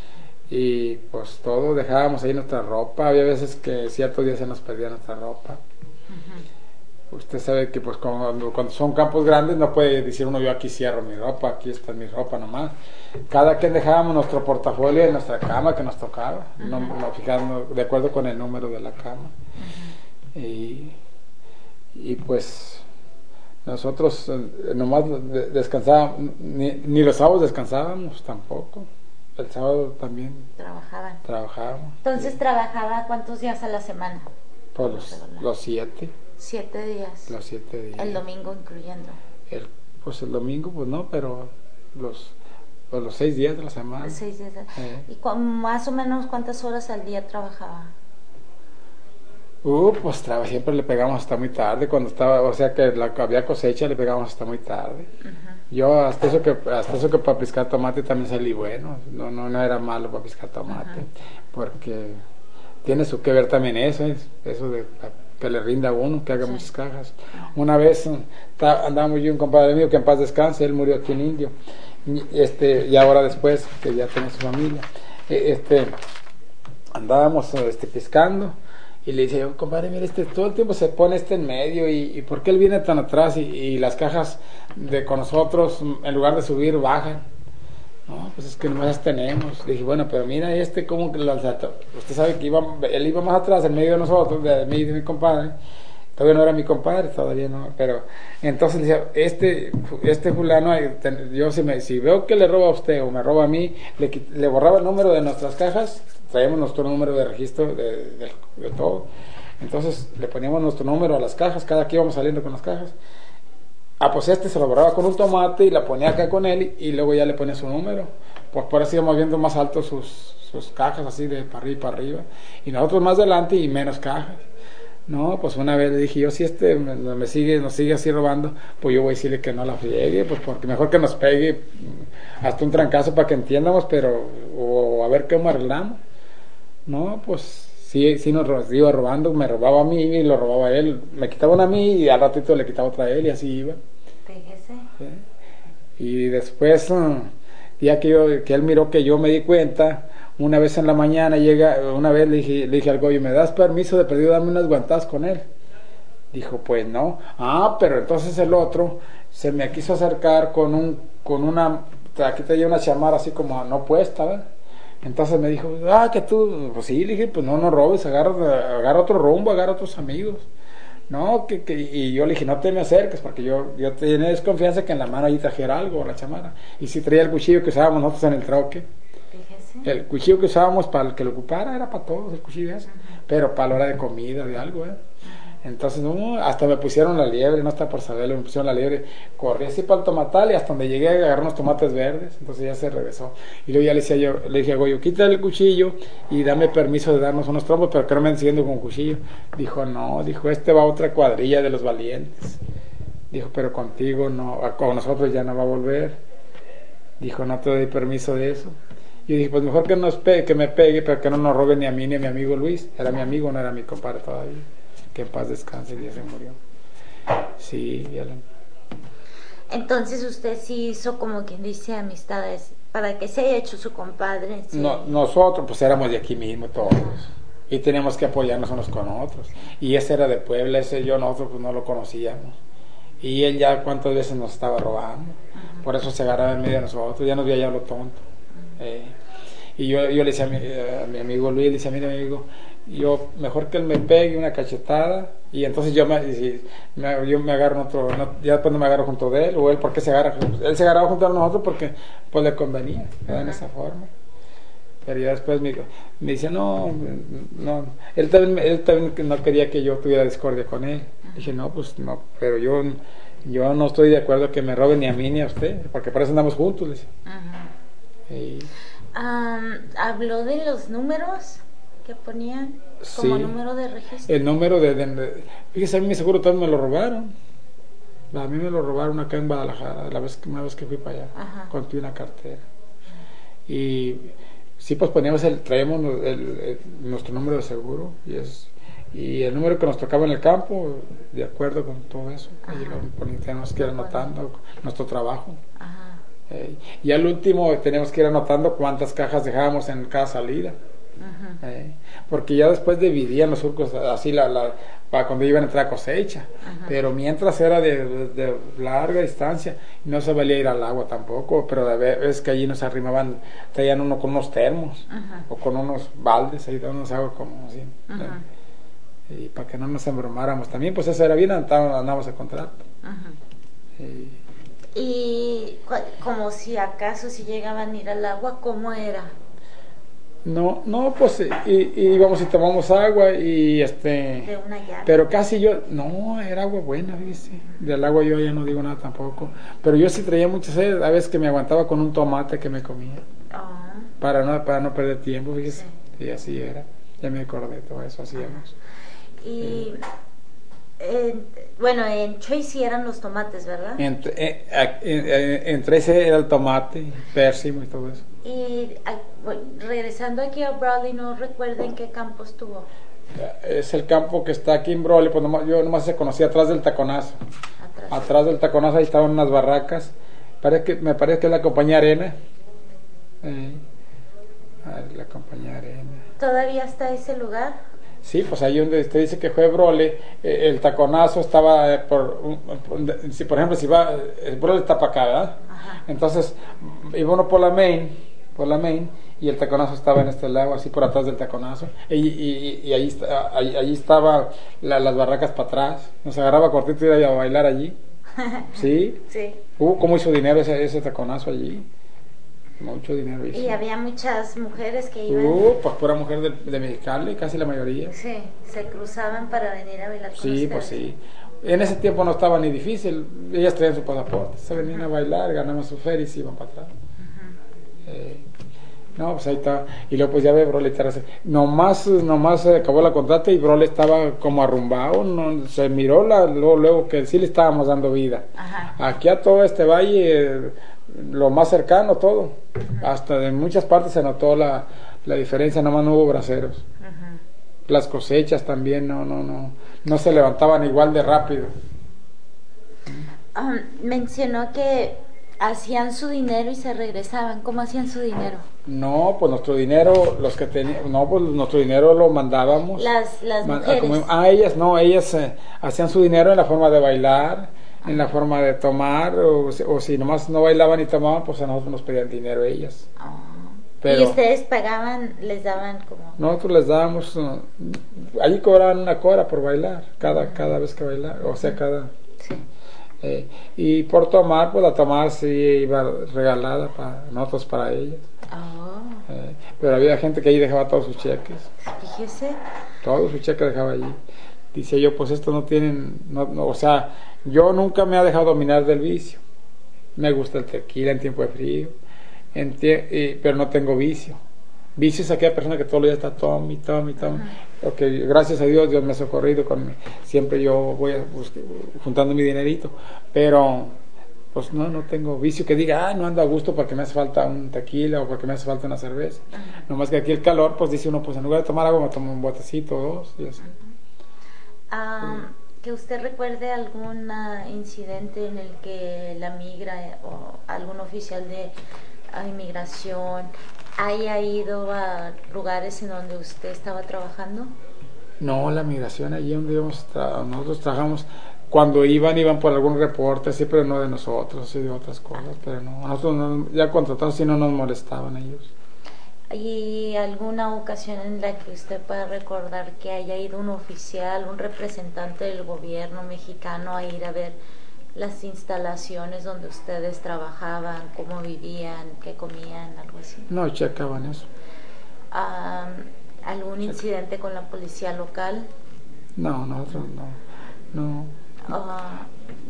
y pues todo, dejábamos ahí nuestra ropa, había veces que ciertos días se nos perdía nuestra ropa. Uh-huh. Usted sabe que pues cuando, cuando son campos grandes no puede decir uno, yo aquí cierro mi ropa, aquí está mi ropa nomás. Cada quien dejábamos nuestro portafolio en nuestra cama que nos tocaba, uh-huh. no, no fijando, de acuerdo con el número de la cama. Uh-huh. y, y pues nosotros eh, nomás descansábamos, ni, ni los sábados descansábamos tampoco, el sábado también trabajaban. trabajábamos. Entonces, ¿trabajaba cuántos días a la semana? Pues los, los siete. Siete días. Los siete días. El domingo incluyendo. El, pues el domingo, pues no, pero los, pues los seis días de la semana. Los seis días. De... Eh. ¿Y cu- más o menos cuántas horas al día trabajaba? Uh, pues traba, siempre le pegamos hasta muy tarde, cuando estaba, o sea que la, había cosecha le pegamos hasta muy tarde. Uh-huh. Yo hasta eso que hasta eso que para piscar tomate también salí bueno, no no no era malo para piscar tomate, uh-huh. porque tiene su que ver también eso, eso de que le rinda a uno, que haga sí. muchas cajas. Una vez ta, andábamos yo un compadre mío que en paz descanse, él murió aquí en Indio, y, este, y ahora después, que ya tiene su familia, este, andábamos este, piscando, y le dice yo, compadre, mire, este, todo el tiempo se pone este en medio, y, y ¿por qué él viene tan atrás? Y, y las cajas de con nosotros, en lugar de subir, bajan. No, pues es que nomás las tenemos. Le dije, bueno, pero mira este como que la, usted sabe que iba, él iba más atrás, en medio de nosotros, de mí y de mi compadre. Todavía no era mi compadre, todavía no, pero entonces le decía, este, este fulano, yo si, me, si veo que le roba a usted o me roba a mí, le, le borraba el número de nuestras cajas, traíamos nuestro número de registro de, de, de todo. Entonces le poníamos nuestro número a las cajas, cada que íbamos saliendo con las cajas. Ah, pues este se lo borraba con un tomate y la ponía acá con él y, y luego ya le ponía su número. Pues por eso íbamos viendo más alto sus, sus cajas, así de para arriba y para arriba. Y nosotros más adelante y menos cajas. No, pues una vez le dije yo, si este me, me sigue, nos sigue así robando, pues yo voy a decirle que no la friegue, pues porque mejor que nos pegue hasta un trancazo para que entiendamos, pero, o a ver cómo arreglamos. No, pues sí, sí nos iba robando, me robaba a mí y lo robaba a él, me quitaba una a mí y al ratito le quitaba otra a él y así iba. Fíjese. ¿Sí? Y después, ya que, yo, que él miró que yo me di cuenta, una vez en la mañana llega, una vez le dije, le dije al Goyo, ¿me das permiso de perdido darme unas guantadas con él? Dijo, pues no. Ah, pero entonces el otro se me quiso acercar con un, con una, aquí traía una chamarra así como no puesta, ¿verdad? Entonces me dijo, ah, que tú, pues sí, le dije, pues no, no robes, agarra, agarra otro rumbo, agarra otros amigos. No, que, que, y yo le dije, no te me acerques, porque yo, yo tenía desconfianza que en la mano ahí trajera algo, la chamarra. Y si traía el cuchillo que usábamos nosotros en el troque. Fíjese. El cuchillo que usábamos para el que lo ocupara era para todos, el cuchillo ese, uh-huh. pero para la hora de comida, de algo, ¿eh? Entonces, no, hasta me pusieron la liebre, no está por saberlo, me pusieron la liebre, corrí así para el tomatal y hasta donde llegué a agarrar unos tomates verdes, entonces ya se regresó. Y luego ya le decía yo, le dije a Goyo, quita el cuchillo y dame permiso de darnos unos trompos, pero que no me anden siguiendo con cuchillo. Dijo, no, dijo, este va a otra cuadrilla de los valientes. Dijo, pero contigo no, con nosotros ya no va a volver. Dijo, no te doy permiso de eso. Y dije, pues mejor que, nos pegue, que me pegue, pero que no nos robe ni a mí ni a mi amigo Luis. Era mi amigo, no era mi compadre todavía. Que en paz descanse, y ya se murió. Sí, ya lo... Entonces usted sí hizo, como quien dice, amistades para que se haya hecho su compadre. ¿Sí? No, nosotros pues éramos de aquí mismo todos. Uh-huh. Y teníamos que apoyarnos unos con otros. Y ese era de Puebla, ese yo nosotros pues no lo conocíamos. Y él ya cuántas veces nos estaba robando. Uh-huh. Por eso se agarraba en medio de nosotros, ya nos veía ya lo tonto. Uh-huh. Eh, y yo, yo le decía a mi, a mi amigo Luis, le decía a mi amigo, yo mejor que él me pegue una cachetada y entonces yo me, si, me yo me agarro en otro, no, ya después no me agarro junto de él, o él porque se agarra, él se agarraba junto a nosotros porque pues le convenía, ¿verdad? En esa forma. Pero ya después me, me dice, no, no, él también, él también no quería que yo tuviera discordia con él. Dije, no, pues no, pero yo, yo no estoy de acuerdo que me roben ni a mí ni a usted, porque por eso andamos juntos, le dice. Uh-huh. Y... Um, habló de los números que ponían como sí, número de registro. El número de, de, de fíjese, a mí mi seguro también me lo robaron. A mí me lo robaron acá en Guadalajara, la vez, una vez que fui para allá, conté una cartera. Y sí, pues poníamos el, traíamos el, el, el, nuestro número de seguro y es y el número que nos tocaba en el campo, de acuerdo con todo eso. Ajá. Y lo tenemos que ir anotando nuestro trabajo. Ajá. Eh, y al último tenemos que ir anotando cuántas cajas dejábamos en cada salida. Uh-huh. Eh, porque ya después dividían los surcos así la, la, para cuando iban a entrar a cosecha. Uh-huh. Pero mientras era de, de, de larga distancia, no se valía ir al agua tampoco, pero de vez que allí nos arrimaban, traían uno con unos termos. Uh-huh. O con unos baldes, ahí daban unos agua como así. Uh-huh. Eh, y para que no nos embromáramos también, pues eso era bien, andábamos a contrato. Uh-huh. eh, y como si acaso si llegaban a ir al agua, ¿cómo era? No, no, pues y, y íbamos y tomamos agua y este... De una llave. Pero casi yo, no, era agua buena, dice. Del agua yo ya no digo nada tampoco. Pero yo sí traía mucha sed, a veces que me aguantaba con un tomate que me comía. Uh-huh. Para no, para no perder tiempo, fíjese. Sí. Y así era. Ya me acordé de todo eso, hacíamos. Y eh, bueno, en Tracy eran los tomates, ¿verdad? Entre, eh, eh, eh, entre ese era el tomate, pérsimo y todo eso. Y ah, bueno, regresando aquí a Brawley, no recuerdo en qué campo estuvo. Es el campo que está aquí en Brawley, pues nomás, yo nomás se conocía atrás del Taconazo. Atrás. Atrás del Taconazo ahí estaban unas barracas. Parece que, me parece que es la compañía Arena. Eh, a ver, la compañía Arena. ¿Todavía está ese lugar? Sí, pues ahí donde usted dice que fue Brawley, eh, el Taconazo estaba eh, por, un, por, si por ejemplo si va, el Brawley está para acá, ¿verdad? Ajá. Entonces iba uno por la Main, por la Main, y el Taconazo estaba en este lado, así por atrás del Taconazo, y, y, y ahí, ahí, ahí estaba la, las barracas para atrás, nos agarraba cortito y iba a bailar allí. Sí, sí. Uh, cómo hizo dinero ese, ese Taconazo allí. Mucho dinero hizo. Y había muchas mujeres que iban. Uh, pues pura mujer de, de Mexicali, casi la mayoría. Sí, se cruzaban para venir a bailar con Sí, ustedes. pues sí. En ese tiempo no estaba ni difícil. Ellas traían su pasaporte, se venían uh-huh. a bailar, ganaban sus ferias y iban para atrás. Uh-huh. Eh, no, pues ahí está. Y luego pues ya ve Brawley. Nomás, nomás se acabó la contrata y Brawley estaba como arrumbado. No, se miró la, luego, luego que sí le estábamos dando vida. Uh-huh. Aquí a todo este valle, lo más cercano, todo. Uh-huh. Hasta de muchas partes se notó la, la diferencia, nomás no hubo braceros. Uh-huh. Las cosechas también no, no, no, no se levantaban igual de rápido. Um, mencionó que hacían su dinero y se regresaban. ¿Cómo hacían su dinero? No, pues nuestro dinero, los que tenían, no, pues nuestro dinero lo mandábamos. Las, las mujeres. Como, ah, ellas no, ellas eh, hacían su dinero en la forma de bailar, ah. en la forma de tomar, o, o si nomás no bailaban y tomaban, pues a nosotros nos pedían dinero ellas. Ah. Pero, ¿y ustedes pagaban, les daban como? Nosotros les dábamos, uh, allí cobraban una cora por bailar, cada, cada vez que bailaban, o sea, cada... Sí. Eh, y por tomar, pues a tomar sí iba regalada para nosotros, para ellas. Oh. Eh, pero había gente que ahí dejaba todos sus cheques. Fíjese. Todos sus cheques dejaba allí. Dice yo, pues esto no tienen, no, no, o sea, yo nunca me ha dejado dominar del vicio. Me gusta el tequila en tiempo de frío, en tie- eh, pero no tengo vicio. Vicio es aquella persona que todos los días está tome, tome, tome. Porque gracias a Dios, Dios me ha socorrido con mi, siempre yo voy a, pues, juntando mi dinerito, pero pues no, no tengo vicio que diga, ah, no ando a gusto porque me hace falta un tequila o porque me hace falta una cerveza. Uh-huh. Nomás que aquí el calor, pues dice uno, pues en lugar de tomar agua me tomo un botecito o dos y así. Uh-huh. Um, sí. Que usted recuerde algún uh, incidente en el que la migra o algún oficial de uh, inmigración haya ido a lugares en donde usted estaba trabajando. No, la migración allí donde íbamos tra- nosotros trabajamos, cuando iban, iban por algún reporte, sí, pero no de nosotros, sí de otras cosas, pero no, nosotros no, ya contratados sí no nos molestaban ellos. ¿Y alguna ocasión en la que usted pueda recordar que haya ido un oficial, un representante del gobierno mexicano a ir a ver las instalaciones donde ustedes trabajaban, cómo vivían, qué comían, algo así? No, checaban eso. Um, ¿Algún Checa. incidente con la policía local? No, nosotros no. No. Uh,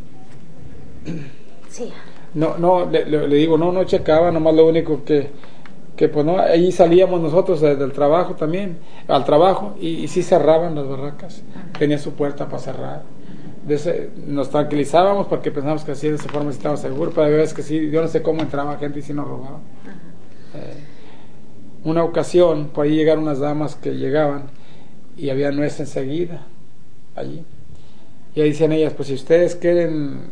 sí. No, no, le, le, le digo, no, no checaba, nomás lo único que, que pues no, ahí salíamos nosotros del trabajo también, al trabajo, y, y sí cerraban las barracas, uh-huh. Tenía su puerta para cerrar. De ese, nos tranquilizábamos porque pensábamos que así de esa forma estaba seguro, pero hay veces que sí, yo no sé cómo entraba gente y sí nos robaban. Uh-huh. Eh, una ocasión, por ahí llegaron unas damas que llegaban y había nuez enseguida allí. Y ahí decían ellas, pues si ustedes quieren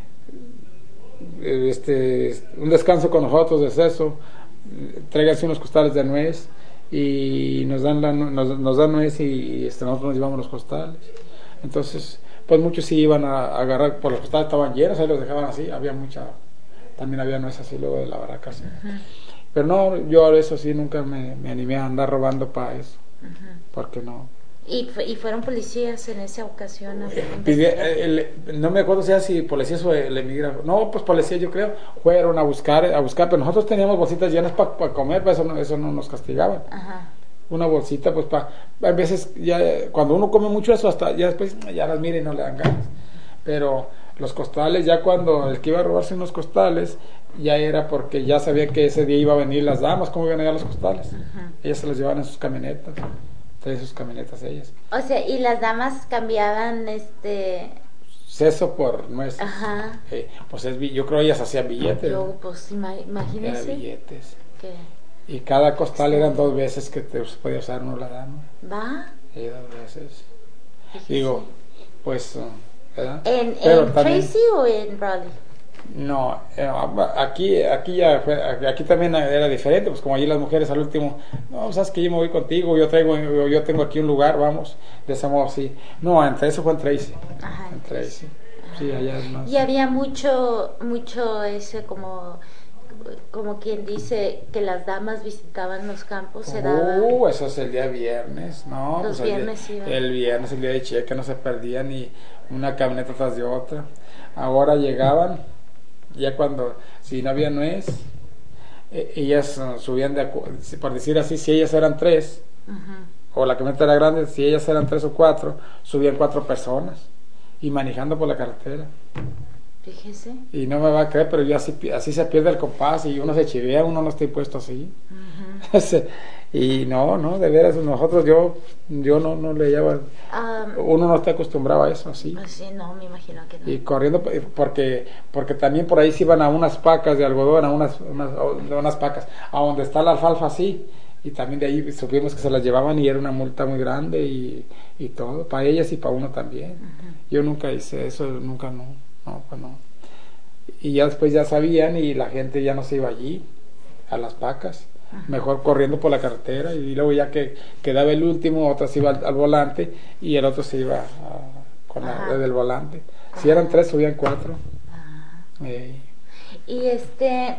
este, un descanso con nosotros de eso, tráiganse unos costales de nuez y nos dan la, nos, nos dan nuez y este, nosotros nos llevamos los costales. Entonces pues muchos sí iban a, a agarrar, por los costales estaban llenos, ahí los dejaban así, había mucha, también había nuez así luego de la barraca así. Uh-huh. Pero no, yo a eso sí nunca me, me animé a andar robando para eso, uh-huh. Porque no. ¿Y, ¿Y fueron policías en esa ocasión? Pide, el, no me acuerdo si era si policías o el emigrante. No, pues policías yo creo, fueron a buscar, a buscar, pero nosotros teníamos bolsitas llenas para pa comer, pues eso no, eso no nos castigaban. Ajá. Una bolsita, pues para, a veces ya, cuando uno come mucho eso, hasta ya después ya las mira y no le dan ganas. Pero los costales, ya cuando el que iba a robarse unos costales, ya era porque ya sabía que ese día iba a venir las damas, cómo iban a llegar los costales. Uh-huh. Ellas se los llevaban en sus camionetas. traen sus camionetas ellas. O sea, y las damas cambiaban este... Seso por nuestros. Ajá. Eh, pues es, yo creo ellas hacían billetes. Yo, ¿no? pues ima- imagínese. Eran billetes. Que... Y cada costal Sí. eran dos veces que te podía usar uno la dama. ¿Va? Y dos veces. Fíjese. Digo, pues, ¿verdad? ¿En, Pero en también- Tracy o en Raleigh? No, eh, aquí, aquí ya fue- aquí también era diferente, pues como allí las mujeres al último, no, sabes que yo me voy contigo, yo traigo, yo, yo tengo aquí un lugar, vamos, de ese modo sí. No, entre eso fue en Tracy. Ajá, En en Tracy. Sí, allá es más. Y había mucho, mucho ese como, como quien dice que las damas visitaban los campos, se daba. Uh, eso es el día viernes, ¿no? Los pues el día- viernes iban. El viernes, el día de cheque, no se perdía ni una camioneta tras de otra. Ahora llegaban, ya cuando, si no había nuez, eh, ellas uh, subían de, acu- si- por decir así, si ellas eran tres, Ujú. o la camioneta era grande, si ellas eran tres o cuatro, subían cuatro personas y manejando por la carretera. Fíjese. Y no me va a creer, pero yo así, pi- así se pierde el compás y uno se chivea, uno no está puesto así. Ujú. Y no, no, de veras, nosotros, yo, yo no, no le llevo, Ah, uno no está acostumbrado a eso, así. pues sí, no, me imagino que no. Y corriendo, porque, porque también por ahí se iban a unas pacas de algodón, a unas, unas, a unas pacas, a donde está la alfalfa así, y también de ahí supimos que se las llevaban y era una multa muy grande y, y todo, para ellas y para uno también. Ujú. Yo nunca hice eso, nunca no, no, pues no. Y ya después ya sabían y la gente ya no se iba allí, a las pacas, mejor corriendo por la carretera y luego ya que quedaba el último, otro se iba al, al volante y el otro se iba a- con la Ajá. red del volante. Si eran tres, subían cuatro. Ah. Eh, Y este,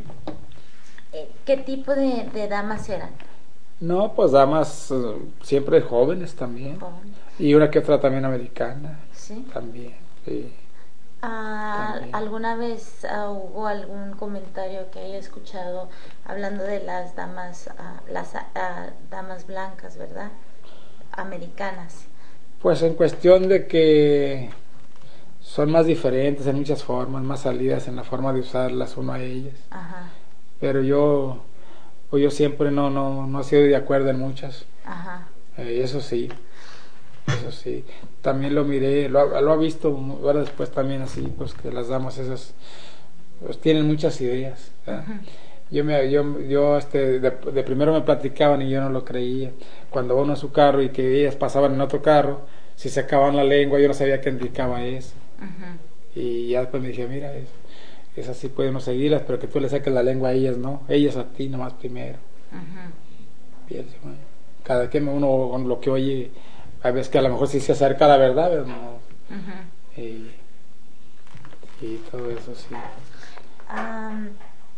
eh, ¿qué tipo de, de damas eran? no, pues damas eh, siempre jóvenes también. Joven. Y una que otra también americana, ¿Sí? también. Sí. Ah, También. ¿alguna vez ah, hubo algún comentario que haya escuchado hablando de las damas, ah, las ah, damas blancas, verdad? Americanas. Pues en cuestión de que son más diferentes en muchas formas, más salidas en la forma de usarlas uno a ellas. Ajá, Pero yo, pues yo siempre no, no, no he sido de acuerdo en muchas. ajá. Eh, eso sí, eso sí. También lo miré, lo, ha- lo ha visto ahora después también así, pues que las damas esas pues, tienen muchas ideas. ¿verdad? Ujú. Yo me, yo, yo este, de, de primero me platicaban y yo no lo creía. Cuando uno en su carro y que ellas pasaban en otro carro, si sacaban la lengua, yo no sabía qué indicaba eso. Ujú. Y ya después me dije, mira, es, es así, podemos seguirlas, pero que tú le saques la lengua a ellas, no, ellas a ti nomás primero. Ujú. Pienso, bueno, cada que uno con lo que oye, hay veces que a lo mejor sí se acerca a la verdad, pero no, Ujú. y, y todo eso sí. Am,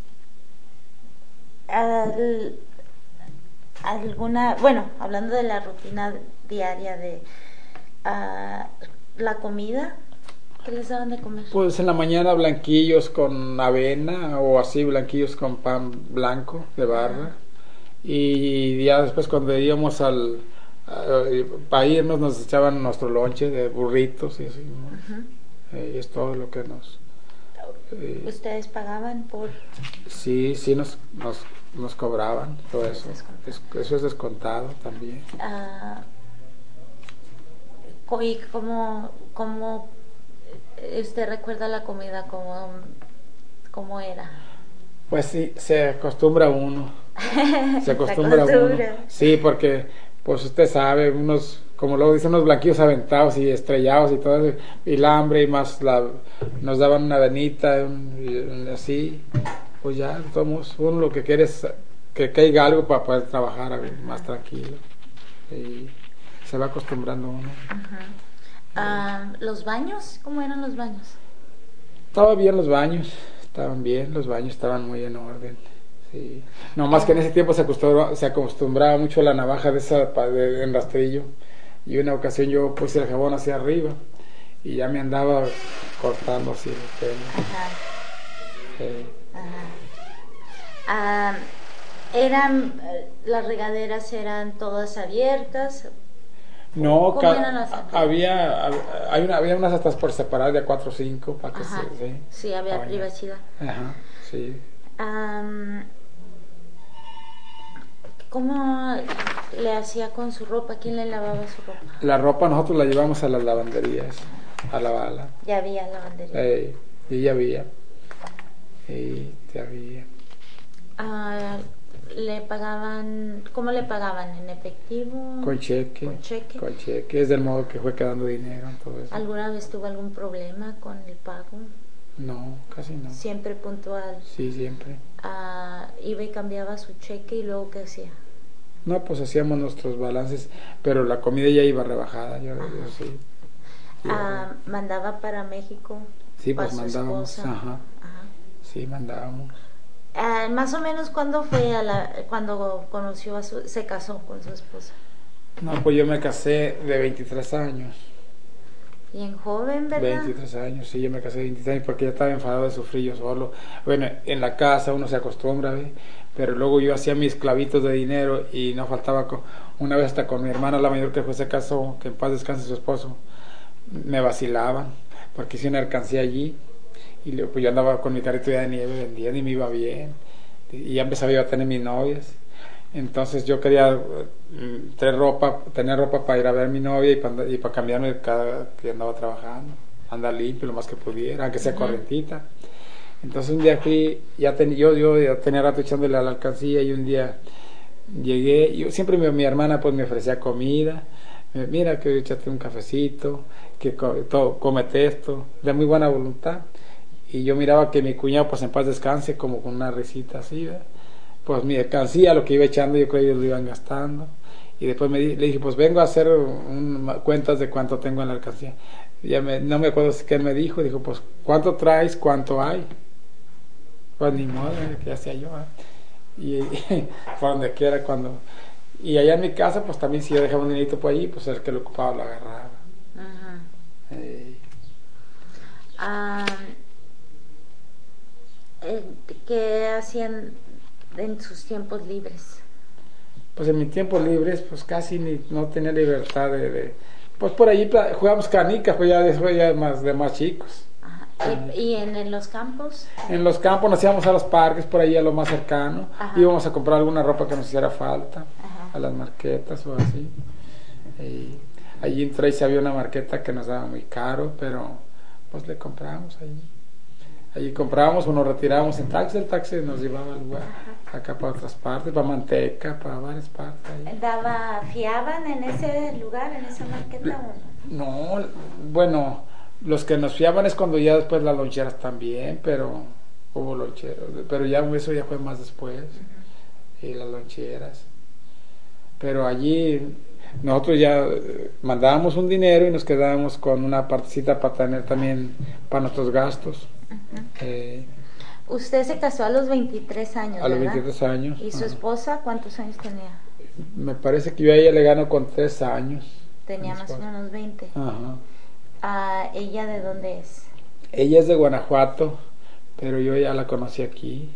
al- alguna, bueno, hablando de la rutina diaria de ah, la comida, ¿qué les daban de comer? Pues en la mañana blanquillos con avena o así blanquillos con pan blanco de barra y ya después cuando íbamos al para irnos nos echaban nuestro lonche de burritos y así, ¿no? Ujú. Eh, y es todo lo que nos eh, ¿Ustedes pagaban por...? sí sí nos nos, nos cobraban todo eso. Descontado. Es- eso es descontado también. ah, co- ¿Y cómo, cómo eh, usted recuerda la comida, cómo, cómo era? Pues sí, se acostumbra uno. Se acostumbra uno. acostumbra. Sí, porque, pues usted sabe, unos, como luego dicen, unos blanquillos aventados y estrellados y todo eso, y el hambre y más la, nos daban una avenita un- y así, pues ya, somos, uno lo que quiere es que caiga algo para poder trabajar a ver, más tranquilo. Y se va acostumbrando uno. Ujú. Ah, ¿los baños? ¿Cómo eran los baños? Estaban bien los baños, estaban bien, los baños estaban muy en orden. Sí. No más que en ese tiempo se acostumbraba, se acostumbraba mucho a la navaja de esa pa- de, en rastrillo. Y una ocasión yo puse el jabón hacia arriba y ya me andaba cortando así el pelo. Ajá, Sí. ajá. Ah, eran, eh, las regaderas eran todas abiertas. No, ¿Cómo ca- eran las abiertas? había, hab- hay una, había unas hasta por separar de a cuatro o cinco para que Ajá, se... Sí, sí, había para bañar. privacidad. Ajá, sí. Am, ¿Cómo le hacía con su ropa? ¿Quién le lavaba su ropa? La ropa nosotros la llevamos a las lavanderías, a lavarla. Ya había lavandería. Eh, y ya había. Y ya había. Ah, ¿le pagaban, cómo le pagaban? ¿En efectivo? Con cheque. ¿Con cheque? Con cheque. Es del modo que fue quedando dinero. Todo eso. ¿Alguna vez tuvo algún problema con el pago? No, casi no. Siempre puntual. Sí, siempre. Ah, iba y cambiaba su cheque y luego ¿qué hacía? No, pues hacíamos nuestros balances, pero la comida ya iba rebajada. Yo, yo sí. Ah, ¿mandaba para México? Sí, pues para su mandábamos. esposa? Ajá. Ajá. Sí, mandábamos. Ah, más o menos cuándo fue a la, cuando conoció a su, se casó con su esposa. No, pues yo me casé de veintitrés años. Bien joven, ¿verdad? veintitrés años, sí, yo me casé de veintitrés años porque ya estaba enfadado de sufrir yo solo. Bueno, en la casa uno se acostumbra, ¿ve? Pero luego yo hacía mis clavitos de dinero y no faltaba, con, una vez hasta con mi hermana, la mayor que fue, se casó, que en paz descanse su esposo, me vacilaban porque hice una mercancía allí y luego, pues yo andaba con mi carrito ya de nieve vendiendo y me iba bien y ya empezaba yo a tener mis novias. Entonces yo quería uh, tener ropa, tener ropa para ir a ver a mi novia y para, y para cambiarme cada que andaba trabajando, andar limpio lo más que pudiera, aunque sea uh-huh. corrientita. Entonces un día fui, ya ten, yo, yo ya tenía rato echándole a la alcancía y un día llegué, yo siempre mi, mi hermana pues me ofrecía comida, me, mira que échate un cafecito, que todo, cómete esto, de muy buena voluntad. Y yo miraba que mi cuñado pues en paz descanse como con una risita así, ¿verdad? Pues mi alcancía, lo que iba echando, yo creo que ellos lo iban gastando. Y después me di, le dije, pues vengo a hacer un, cuentas de cuánto tengo en la alcancía. Ya me, no me acuerdo qué él me dijo, dijo, pues, ¿cuánto traes? ¿Cuánto hay? Pues ni modo, que hacía yo. ¿eh? Y, y por donde quiera, cuando... Y allá en mi casa, pues también si yo dejaba un dinerito por allí, pues el que lo ocupaba lo agarraba. Uh-huh. Eh. Um, ¿Qué hacían en sus tiempos libres? Pues en mis tiempos libres pues casi ni, no tenía libertad de, de pues por allí jugábamos canicas, pues ya después ya más de más chicos. Ajá. ¿Y, ¿Y en, en los campos? En los campos nos íbamos a los parques por ahí a lo más cercano. Ajá. Íbamos a comprar alguna ropa que nos hiciera falta. Ajá. A las marquetas o así. Y allí en Tracy había una marqueta que nos daba muy caro, pero pues le compramos allí. Allí comprábamos o nos retirábamos en taxi, el taxi nos llevaba al lugar, acá para otras partes, para Manteca, para varias partes. Ahí. ¿Daba, fiaban en ese lugar, en esa marqueta o no? No, bueno, los que nos fiaban es cuando ya después las loncheras también, pero hubo loncheros, pero ya eso ya fue más después, uh-huh. y las loncheras. Pero allí nosotros ya mandábamos un dinero y nos quedábamos con una partecita para tener también para nuestros gastos. Uh-huh. eh, Usted se casó a los veintitrés años, a los ¿verdad? veintitrés años. ¿Y su ajá. esposa cuántos años tenía? Me parece que yo a ella le gano con tres años. Tenía más o menos veinte. Ajá. ¿A ella de dónde es? Ella es de Guanajuato, pero yo ya la conocí aquí.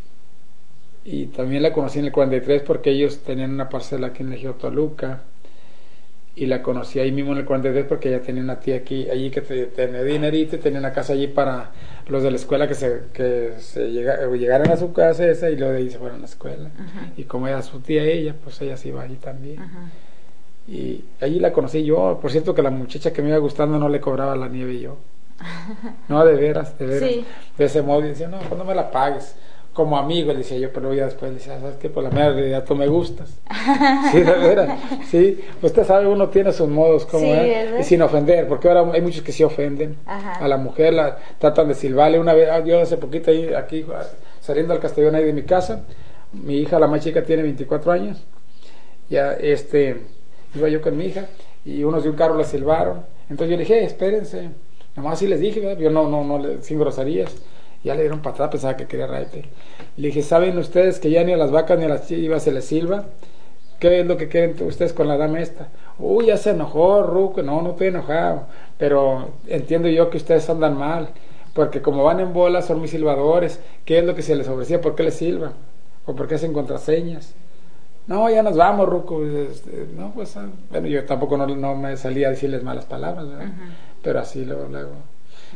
Y también la conocí en el cuarenta y tres porque ellos tenían una parcela aquí en Ejido Toluca. Y la conocí ahí mismo en el cuarenta y tres porque ella tenía una tía aquí, allí que te, tenía dinerito y tenía una casa allí para los de la escuela que se, que se llega, llegaran a su casa esa y luego de ahí se fueron a la escuela. Uh-huh. Y como era su tía ella, pues ella se iba allí también. Uh-huh. Y allí la conocí yo. Por cierto que la muchacha que me iba gustando no le cobraba la nieve yo. No, de veras, de veras. Sí. De ese modo, y decía, no, pues no me la pagues. Como amigo, le decía yo, pero ya después le decía, ¿sabes qué? Por la mera realidad tú me gustas. Sí, de veras, sí. Usted sabe, uno tiene sus modos, como sí, ¿eh? Y sin ofender, porque ahora hay muchos que sí ofenden. Ajá. A la mujer, la tratan de silbarle. Una vez, yo hace poquito ahí, aquí, saliendo al Castellón ahí de mi casa, mi hija, la más chica, tiene veinticuatro años. Ya, este, iba yo con mi hija, y unos de un carro la silbaron. Entonces yo le dije, hey, espérense. Nomás así les dije, ¿verdad? Yo no, no, no, sin groserías. Ya le dieron para atrás, pensaba que quería raite. Le dije, ¿saben ustedes que ya ni a las vacas ni a las chivas se les silba? ¿Qué es lo que quieren ustedes con la dama esta? Uy, ya se enojó, Ruco. No, no estoy enojado, pero entiendo yo que ustedes andan mal, porque como van en bolas son mis silbadores. ¿Qué es lo que se les ofrecía? ¿Por qué les silban? ¿O por qué hacen contraseñas? No, ya nos vamos, Ruco. No, pues, bueno, yo tampoco no, no me salía a decirles malas palabras, ¿verdad? Uh-huh. Pero así luego, luego.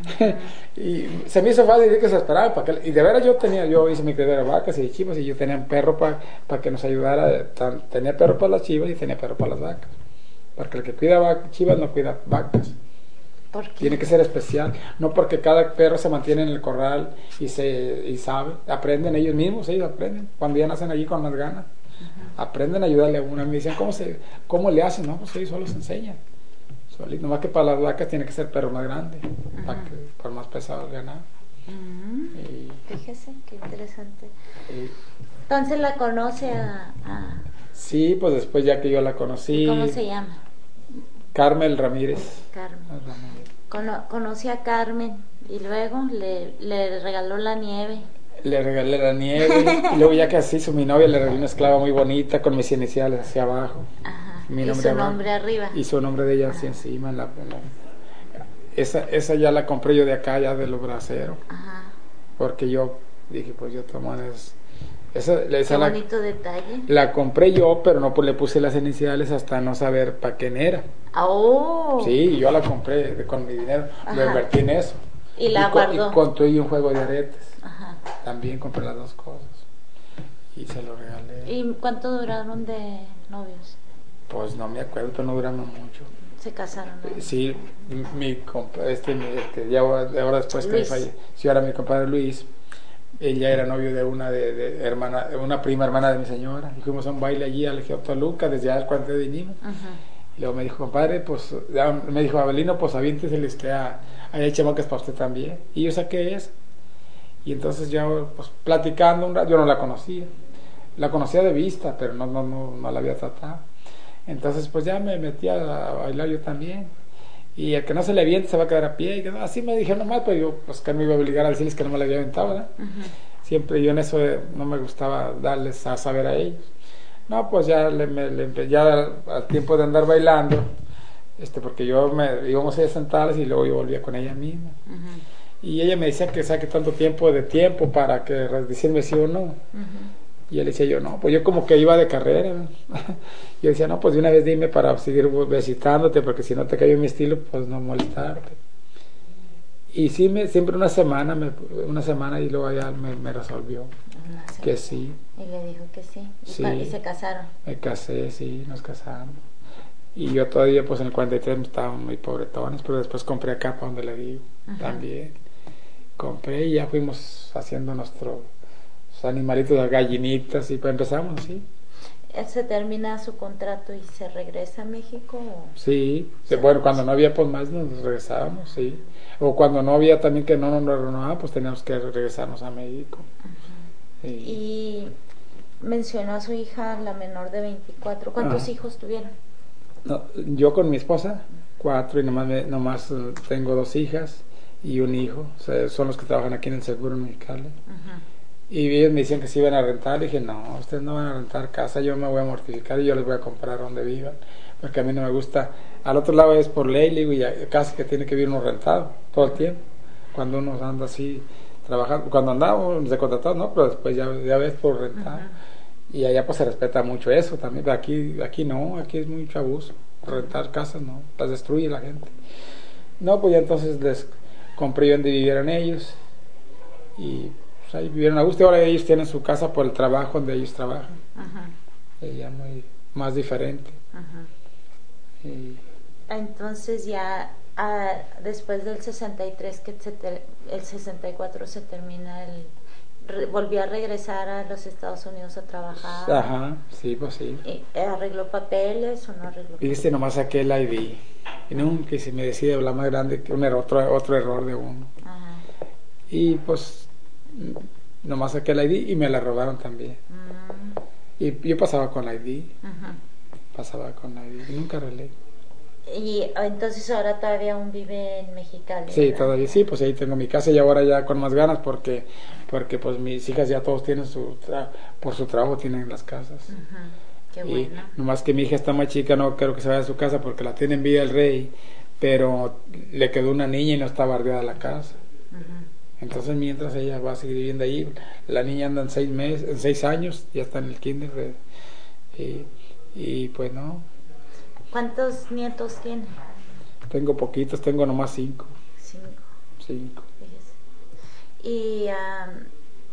Uh-huh. Y se me hizo fácil que se esperaba. Para que, y de veras yo tenía, yo hice mi criadero de vacas y de chivas y yo tenía un perro para pa que nos ayudara. Tan, tenía perro para las chivas y tenía perro para las vacas. Porque el que cuida chivas no cuida vacas. ¿Por qué? Tiene que ser especial, no porque cada perro se mantiene en el corral y se y sabe, aprenden ellos mismos, ellos aprenden, cuando ya nacen allí con las ganas, uh-huh. aprenden a ayudarle a uno. Me dicen, ¿cómo, se, cómo le hacen? No, pues ellos solo se enseñan. Solito. Nomás que para las vacas tiene que ser perro más grande, uh-huh. para que por más pesado el ganado. Uh-huh. Y, fíjese, qué interesante. Y, Entonces la conoce a, a... Sí, pues después ya que yo la conocí. ¿Cómo se llama? Carmen Ramírez. Carmen. Ramírez. Cono, conocí a Carmen y luego le, le regaló la nieve. Le regalé la nieve y luego ya que así hizo mi novia le regalé una esclava muy bonita con mis iniciales hacia abajo. Ajá. Mi y nombre su abajo. nombre arriba. Y su nombre de ella así encima. En la, en la, esa, esa ya la compré yo de acá, ya de los braceros. Ajá. Porque yo dije, pues yo tomo es, esa, esa Qué la, bonito detalle. La compré yo, pero no pues le puse las iniciales hasta no saber para quién era. Oh. Sí, yo la compré de, con mi dinero, Ajá. lo invertí en eso. Y la y guardó. Y construí un juego de aretes. Ajá. También compré las dos cosas. Y se lo regalé. ¿Y cuánto duraron de novios? Pues no me acuerdo, pero no duramos mucho. ¿Se casaron? ¿No? Sí, mi compadre, este, mi, este, ya ahora después que me falleció, sí, ahora mi compadre Luis, ella era novio de una de, de hermana, una prima hermana de mi señora, y fuimos a un baile allí al Ejido Toluca, desde allá cuando vinimos. Uh-huh. Y luego me dijo, compadre, pues, ya, me dijo, Abelino, pues aviéntese este, a, hay chamacas para usted también. Y yo saqué eso. Y entonces ya, pues, platicando un rato, yo no la conocía, la conocía de vista, pero no, no, no, no la había tratado. Entonces, pues ya me metí a bailar yo también. Y el que no se le aviente se va a quedar a pie. Y así me dijeron nomás, pero yo, pues que no me iba a obligar a decirles que no me la había aventado, ¿verdad? Uh-huh. Siempre yo en eso no me gustaba darles a saber a ellos. No, pues ya, le, me, le, ya al tiempo de andar bailando, este, porque yo me íbamos a ir a sentarles y luego yo volvía con ella misma. Uh-huh. Y ella me decía que saque tanto tiempo de tiempo para que decirme sí o no. Uh-huh. Y él decía yo, no, pues yo como que iba de carrera. Yo decía, no, pues de una vez dime para seguir visitándote, porque si no te cayó mi estilo, pues no molestarte. Y sí, me, siempre una semana, me, una semana y luego ya me, me resolvió que sí. Y le dijo que sí. ¿Y, sí. ¿Y se casaron? Me casé, sí, nos casamos. Y yo todavía, pues en el cuarenta y tres estábamos muy pobretones, pero después compré acá para donde le digo, uh-huh. también. Compré y ya fuimos haciendo nuestro... animalitos, las gallinitas, y pues empezamos así. ¿Se termina su contrato y se regresa a México? ¿O? Sí, sí, bueno, cuando no había pues más nos regresábamos, sí. O cuando no había también que no nos renovaban, pues teníamos que regresarnos a México. Uh-huh. Sí. Y mencionó a su hija, la menor de veinticuatro. ¿Cuántos uh-huh. hijos tuvieron? No, yo con mi esposa, cuatro, y nomás, me, nomás tengo dos hijas y un hijo. O sea, son los que trabajan aquí en el Seguro Mexicali. Uh-huh. Y ellos me decían que se iban a rentar. Le dije, no, ustedes no van a rentar casa, yo me voy a mortificar y yo les voy a comprar donde vivan, porque a mí no me gusta. Al otro lado es por ley, le digo, y casi que tiene que vivir uno rentado todo el tiempo, cuando uno anda así trabajando, cuando andamos de contratado, no, pero después ya, ya ves por rentado. Uh-huh. Y allá pues se respeta mucho eso también, pero aquí, aquí no, aquí es mucho abuso, rentar casas no, las destruye la gente. No, pues ya entonces les compré yo donde vivieran ellos, y ahí vivieron a gusto. Ahora ellos tienen su casa por el trabajo donde ellos trabajan. Uh-huh. Ella muy más diferente. Uh-huh. Y... entonces ya ah, después del sesenta y tres que se ter, el sesenta y cuatro se termina el re, volvió a regresar a los Estados Unidos a trabajar. Ajá, sí, pues sí. ¿Arregló papeles o no arregló papeles? Viste, nomás saqué el I D y nunca se me decide hablar más grande que un error, otro, otro error de uno. Uh-huh. Y pues nomás saqué el I D y me la robaron también. Uh-huh. Y yo pasaba con el I D. Uh-huh. Pasaba con el I D y nunca arreglé. Y entonces ahora todavía aún vive en Mexicali. Sí, ¿verdad? Todavía sí, pues ahí tengo mi casa y ahora ya con más ganas porque porque pues mis hijas ya todos tienen su tra- por su trabajo tienen las casas. Uh-huh. Qué y bueno. Nomás que mi hija está más chica, no creo que se vaya a su casa porque la tiene en vida el rey, pero le quedó una niña y no está bardeada la casa. Uh-huh. Entonces mientras ella va a seguir viviendo ahí, la niña anda en seis meses, en seis años, ya está en el kinder y, y pues no. ¿Cuántos nietos tiene? Tengo poquitos, tengo nomás cinco. Cinco. cinco. Fíjese. Y um,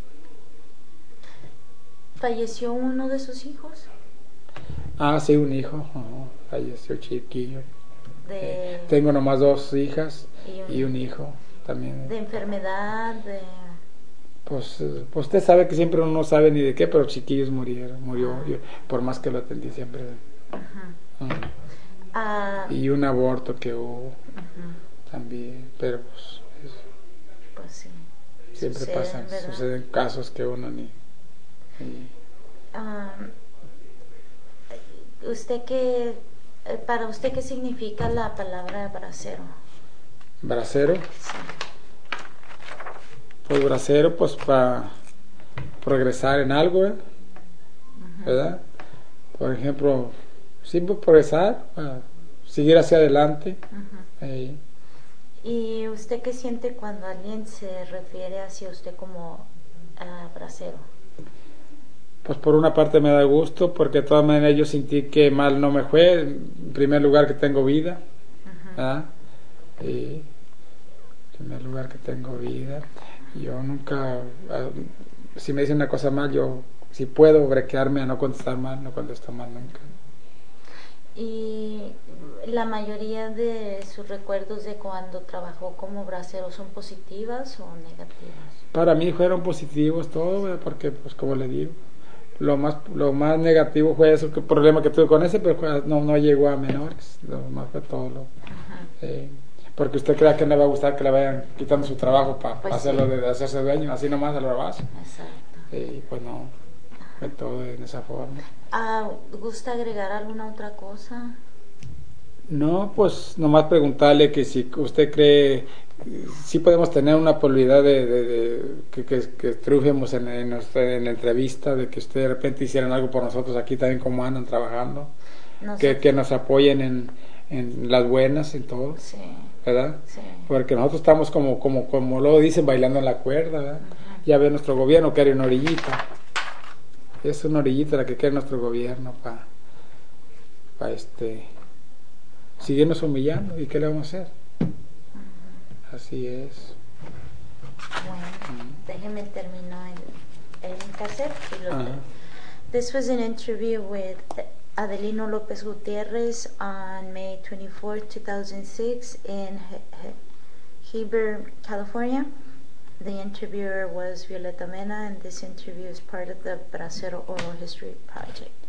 falleció uno de sus hijos. Ah, sí, un hijo, oh, falleció chiquillo. De, eh, tengo nomás dos hijas y un, y un hijo también. De enfermedad, de... Pues, pues usted sabe que siempre uno no sabe ni de qué, pero chiquillos murieron, murió, Ah. yo, por más que lo atendí siempre. Uh-huh. Uh-huh. Uh, y un aborto que hubo uh-huh. también, pero pues, eso, pues sí. siempre Suceden, pasan, ¿verdad? suceden casos que uno ni... ni um, ¿Usted qué, para usted qué significa la palabra bracero? ¿Bracero? Sí. Pues bracero, pues para progresar en algo, ¿eh? Uh-huh. ¿Verdad? Por ejemplo, sí, pues progresar, para seguir hacia adelante. Uh-huh. eh. ¿Y usted qué siente cuando alguien se refiere hacia usted como uh, bracero? Pues por una parte me da gusto, porque de todas maneras yo sentí que mal no me fue, en primer lugar que tengo vida, uh-huh. ¿verdad? Y en primer lugar que tengo vida, yo nunca, si me dicen una cosa mal, yo si puedo brequearme a no contestar mal, no contesto mal nunca. ¿Y la mayoría de sus recuerdos de cuando trabajó como bracero son positivas o negativas? Para mí fueron positivos todos, porque pues como le digo, lo más lo más negativo fue eso, que el problema que tuve con ese, pero no, no llegó a menores, lo más fue todo lo, uh-huh. eh, porque usted crea que no le va a gustar que le vayan quitando su trabajo para pues hacerlo sí. de, de hacerse dueño, así nomás a lo base. Exacto. Y eh, pues no, fue todo en esa forma. Ah, ¿gusta agregar alguna otra cosa? No, pues nomás preguntarle que si usted cree, si podemos tener una probabilidad de, de, de que, que, que triunfemos en, en, nuestra, en la entrevista, de que usted de repente hicieran algo por nosotros aquí también como andan trabajando, que, que nos apoyen en, en las buenas, en todo, sí. ¿verdad? Sí. Porque nosotros estamos como, como, como lo dicen, bailando en la cuerda, ¿verdad? Uh-huh. Ya ve nuestro gobierno que hay una orillita, es una orillita la que quiere nuestro gobierno para pa este... seguirnos humillando, ¿y qué le vamos a hacer? Uh-huh. Así es. Bueno, uh-huh. Déjeme terminar el, el cassette. Uh-huh. This was an interview with Adelino Lopez Gutierrez on May twenty-fourth, two thousand six in Heber, California. The interviewer was Violeta Mena, and this interview is part of the Bracero Oral History Project.